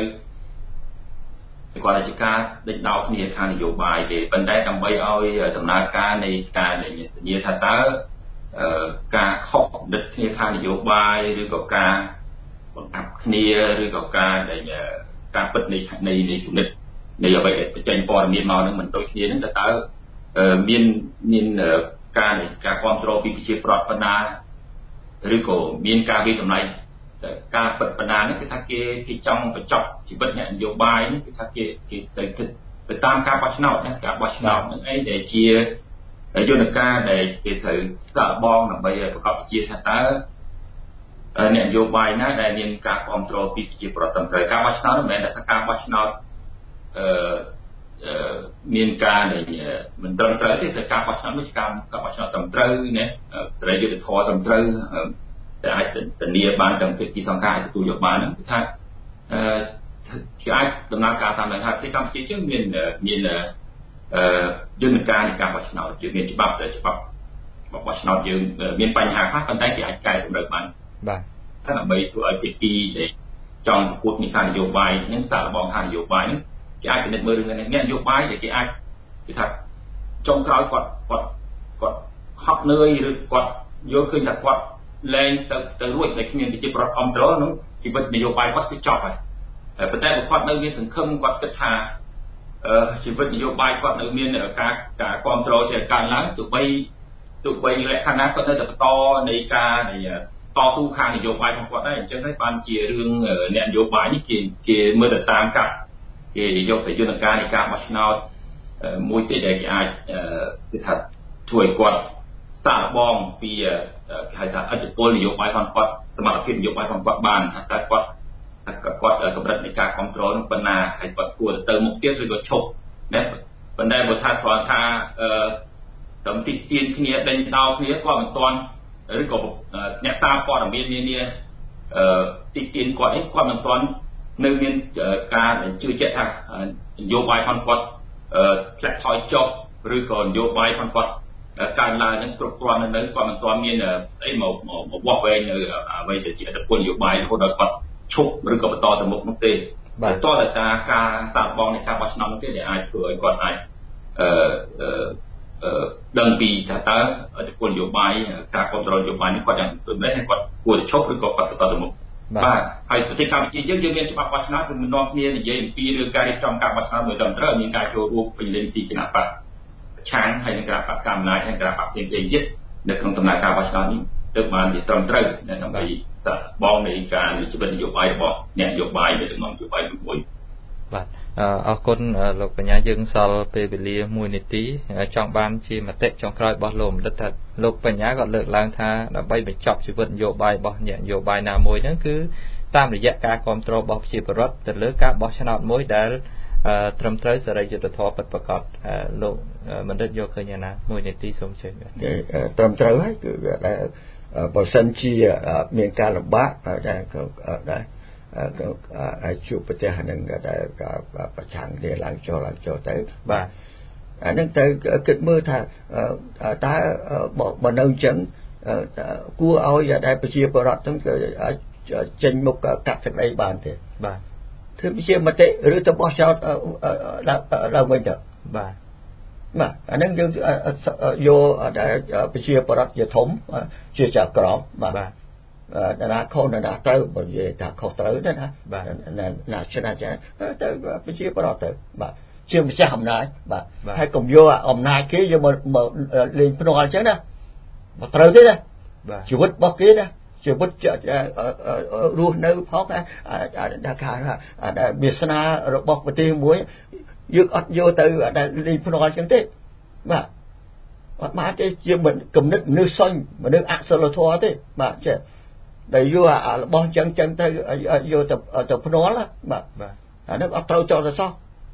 គាត់ជាការដេញដោលគ្នាខាងនយោបាយទេប៉ុន្តែដើម្បីឲ្យដំណើរការនៃការដែលនិយាយថាតើការខុសគំនិតគ្នាខាងនយោបាយឬក៏ការបង្កាប់គ្នាឬក៏ការដែលការពិតនៃនៃនៃគំនិតនៃអ្វីដែលបញ្ចេញព័ត៌មានមកនឹងមិនដូចគ្នានឹងតើមានមានការការគ្រប់គ្រងពីប្រជាប្រដ្ឋបណ្ដាឬក៏មានការវិតម្លៃការពិតបណ្ដានេះគឺថាគេគេចង់បញ្ចប់ជីវិតអ្នកនយោបាយនេះគឺថាគេគេទៅទៅតាមការបោះឆ្នោតណាការបោះឆ្នោតនឹងអីដែលជាយន្តការដែលគេត្រូវសាកបងដើម្បីប្រកបជាថាតើអ្នកនយោបាយណាដែលមានការគ្រប់គ្រងពីប្រជាប្រដ្ឋត្រឹមត្រូវការបោះឆ្នោតមិនមែនតែការបោះឆ្នោតអឺមានការដែលមិនត្រឹមត្រូវទេតែការបោះឆ្នោតនេះការការបោះឆ្នោតត្រឹមត្រូវណាសេរីយុត្តិធម៌ត្រឹមត្រូវតែអាចធានាបានទាំងពីពីសង្ខារអាចទទួលយកបានហ្នឹងគឺថាអឺគេអាចដំណើរការតាមដែលថាប្រទេសកម្ពុជាយើងមានមានអឺយន្តការនៃការបោះឆ្នោតយើងមានច្បាប់តែច្បាប់បោះឆ្នោតយើងមានបញ្ហាខ្លះប៉ុន្តែគេអាចកែតម្រូវបានបាទតែដើម្បីធ្វើឲ្យភាគីដែលចង់ប្រកួតនៃការនយោបាយហ្នឹងសារបងខាងនយោបាយហ្នឹងគេអាចពិនិត្យមើលរឿងនេះអ្នកនយោបាយដែលគេអាចគេថាចុងក្រោយគាត់គាត់គាត់ហត់នឿយឬគាត់យល់ឃើញថាគាត់លែងទៅទៅរួចតែគ្មានប្រជាប្រដ្ឋគ្រប់គ្រងនោះជីវិតនយោបាយគាត់គឺចប់ហើយប៉ុន្តែបើគាត់នៅមានសង្ឃឹមគាត់គិតថាអឺជីវិតនយោបាយគាត់នៅមានការការគ្រប់គ្រងជាកើនឡើងទោះបីទោះបីលក្ខណៈគាត់នៅតែបន្តនៃការនៃតស៊ូខាងនយោបាយរបស់គាត់ដែរអញ្ចឹងហើយបានជារឿងអ្នកនយោបាយនេះគេគេមើលទៅតាមកាប់គេយកទៅយន្តការនៃការបោះឆ្នោតមួយទៀតដែលគេអាចគេថាធ្វើឲ្យគាត់សាកល្បងពីគេហៅថាអធិបុលនយោបាយរបស់គាត់សមត្ថភាពនយោបាយរបស់គាត់បានថាតើគាត់គាត់កម្រិតនៃការគ្រប់គ្រងនោះប៉ុណ្ណាហើយគាត់គួរទៅមុខទៀតឬក៏ឈប់ណាប៉ុន្តែបើថាគ្រាន់ថាអឺតំតិទៀនគ្នាដេញដោលគ្នាគាត់មិនទាន់ឬក៏អ្នកសារព័ត៌មាននានាអឺទីទៀនគាត់នេះគាត់មិនទាន់នៅមានការជឿជាក់ថានយោបាយរបស់គាត់អឺធ្លាក់ថយចុះឬក៏នយោបាយរបស់គាត់កើនឡើងនឹងគ្រប់គ្រាន់នៅគាត់មិនទាន់មានស្អីមកមកវាស់វែងនៅអ្វីដែលជាអត្តពលនយោបាយរហូតដល់គាត់ឈប់ឬក៏បន្តទៅមុខនោះទេបាទតើតើការសាកបងនៃការបោះឆ្នោតនោះទេដែលអាចធ្វើឲ្យគាត់អាចអឺអឺដឹងពីថាតើអត្តពលនយោបាយការគ្រប់គ្រងនយោបាយនេះគាត់យ៉ាងដូចម្តេចហើយគាត់គួរឈប់ឬក៏គាត់បន្តទៅមុខបាទហើយប្រទេសកម្ពុជាយើងយើងមានច្បាប់បោះឆ្នោតគឺមិននាំគ្នានិយាយអំពីរឿងការរៀបចំការបោះឆ្នោតមួយត្រឹមត្រូវមានការចូលរួមពេញលេញពីគណៈបកឆាងហើយនឹងគណៈបកកម្មាធិការហើយគណៈបកផ្សេងៗទៀតនៅក្នុងដំណើរការបោះឆ្នោតនេះទើបបានជាត្រឹមត្រូវដើម្បីសាកបងនៃការនៃជីវិតនយោបាយរបស់អ្នកនយោបាយនៅក្នុងនយោបាយមួយបាទអរគុណលោកបញ្ញាយើងសល់ពេលវេលាមួយនាទីចង់បានជាមតិចុងក្រោយរបស់លោកបណ្ឌិតថាលោកបញ្ញាក៏លើកឡើងថាដើម្បីបញ្ចប់ជីវិតនយោបាយរបស់អ្នកនយោបាយណាមួយហ្នឹងគឺតាមរយៈការគ្រប់គ្រងរបស់ប្រជាពលរដ្ឋទៅលើការបោះឆ្នោតមួយដែលត្រឹមត្រូវសេរីយុត្តិធម៌ពិតប្រាកដលោកបណ្ឌិតយកឃើញយ៉ាងណាមួយនាទីសូមជឿត្រឹមត្រូវហើយគឺដែលបើសិនជាមានការលំបាកដែលដែលអាចជួបប្រទេសហ្នឹងដែលប្រឆាំងគ្នាឡើងចុះឡើងចុះទៅបាទអាហ្នឹងទៅគិតមើលថាតើបើនៅអញ្ចឹងគួរឲ្យដែលប្រជាពលរដ្ឋហ្នឹងអាចចេញមុខកាត់សេចក្តីបានទេបាទធ្វើជាមតិឬទៅបោះឆ្នោតឡើងវិញទៅបាទបាទអាហ្នឹងយើងយកដែលប្រជាពលរដ្ឋជាធំជាចៅក្រមបាទតារាខុសតារាត្រូវបើនិយាយថាខុសត្រូវណាបាទណាឆ្នាចាទៅប្រជាពលរដ្ឋទៅបាទជាម្ចាស់អំណាចបាទហើយកុំយកអំណាចគេយកមកលេងភ្នាល់អញ្ចឹងណាបើត្រូវទេណាបាទជីវិតរបស់គេណាជីវិតរស់នៅផងដែលថាវាសនារបស់ប្រទេសមួយយើងអត់យកទៅលេងភ្នាល់អញ្ចឹងទេបាទអត់បានទេជាមិនគំនិតមនុស្សសុញមនុស្សអសិលធម៌ទេបាទចេះដែលយករបស់អញ្ចឹងចឹងទៅយកទៅទៅភ្នាល់បាទបាទអានេះអត់ត្រូវចោលទៅសោះ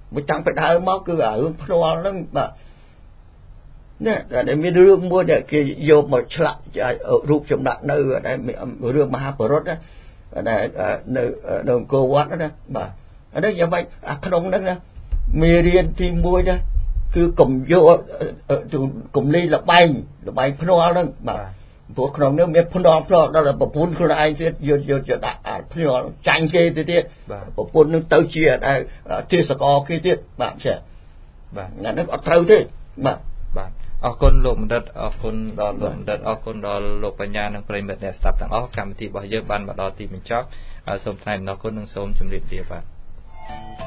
មួយតាំងពីដើមមកគឺអារឿងភ្នាល់ហ្នឹងបាទនេះតែមានរឿងមួយដែលគេយកមកឆ្លាក់រូបចម្លាក់នៅដែលរឿងមហាបរុតណាដែលនៅនៅអង្គរវត្តណាបាទអានេះយ៉ាងម៉េចអាក្នុងហ្នឹងណាមេរៀនទីមួយណាគឺកុំយកកុំលេងលបែងលបែងភ្នាល់ហ្នឹងបាទព្រោះក្នុងនោះមានភ្នាល់ភ្នាល់ដល់ប្រពន្ធខ្លួនឯងទៀតយកយកយកដាក់ភ្នាល់ចាញ់គេទៅទៀតប្រពន្ធនឹងទៅជាដែលទេសកលគេទៀតបាទចាបាទអានេះអត់ត្រូវទេបាទបាទអរគុណលោកបណ្ឌិតអរគុណដល់លោកបណ្ឌិតអរគុណដល់លោកបញ្ញានិងប្រិយមិត្តអ្នកស្ដាប់ទាំងអស់កម្មវិធីរបស់យើងបានមកដល់ទីបញ្ចប់សូមថ្លែងអំណរគុណនិងសូមជម្រាបលាបាទ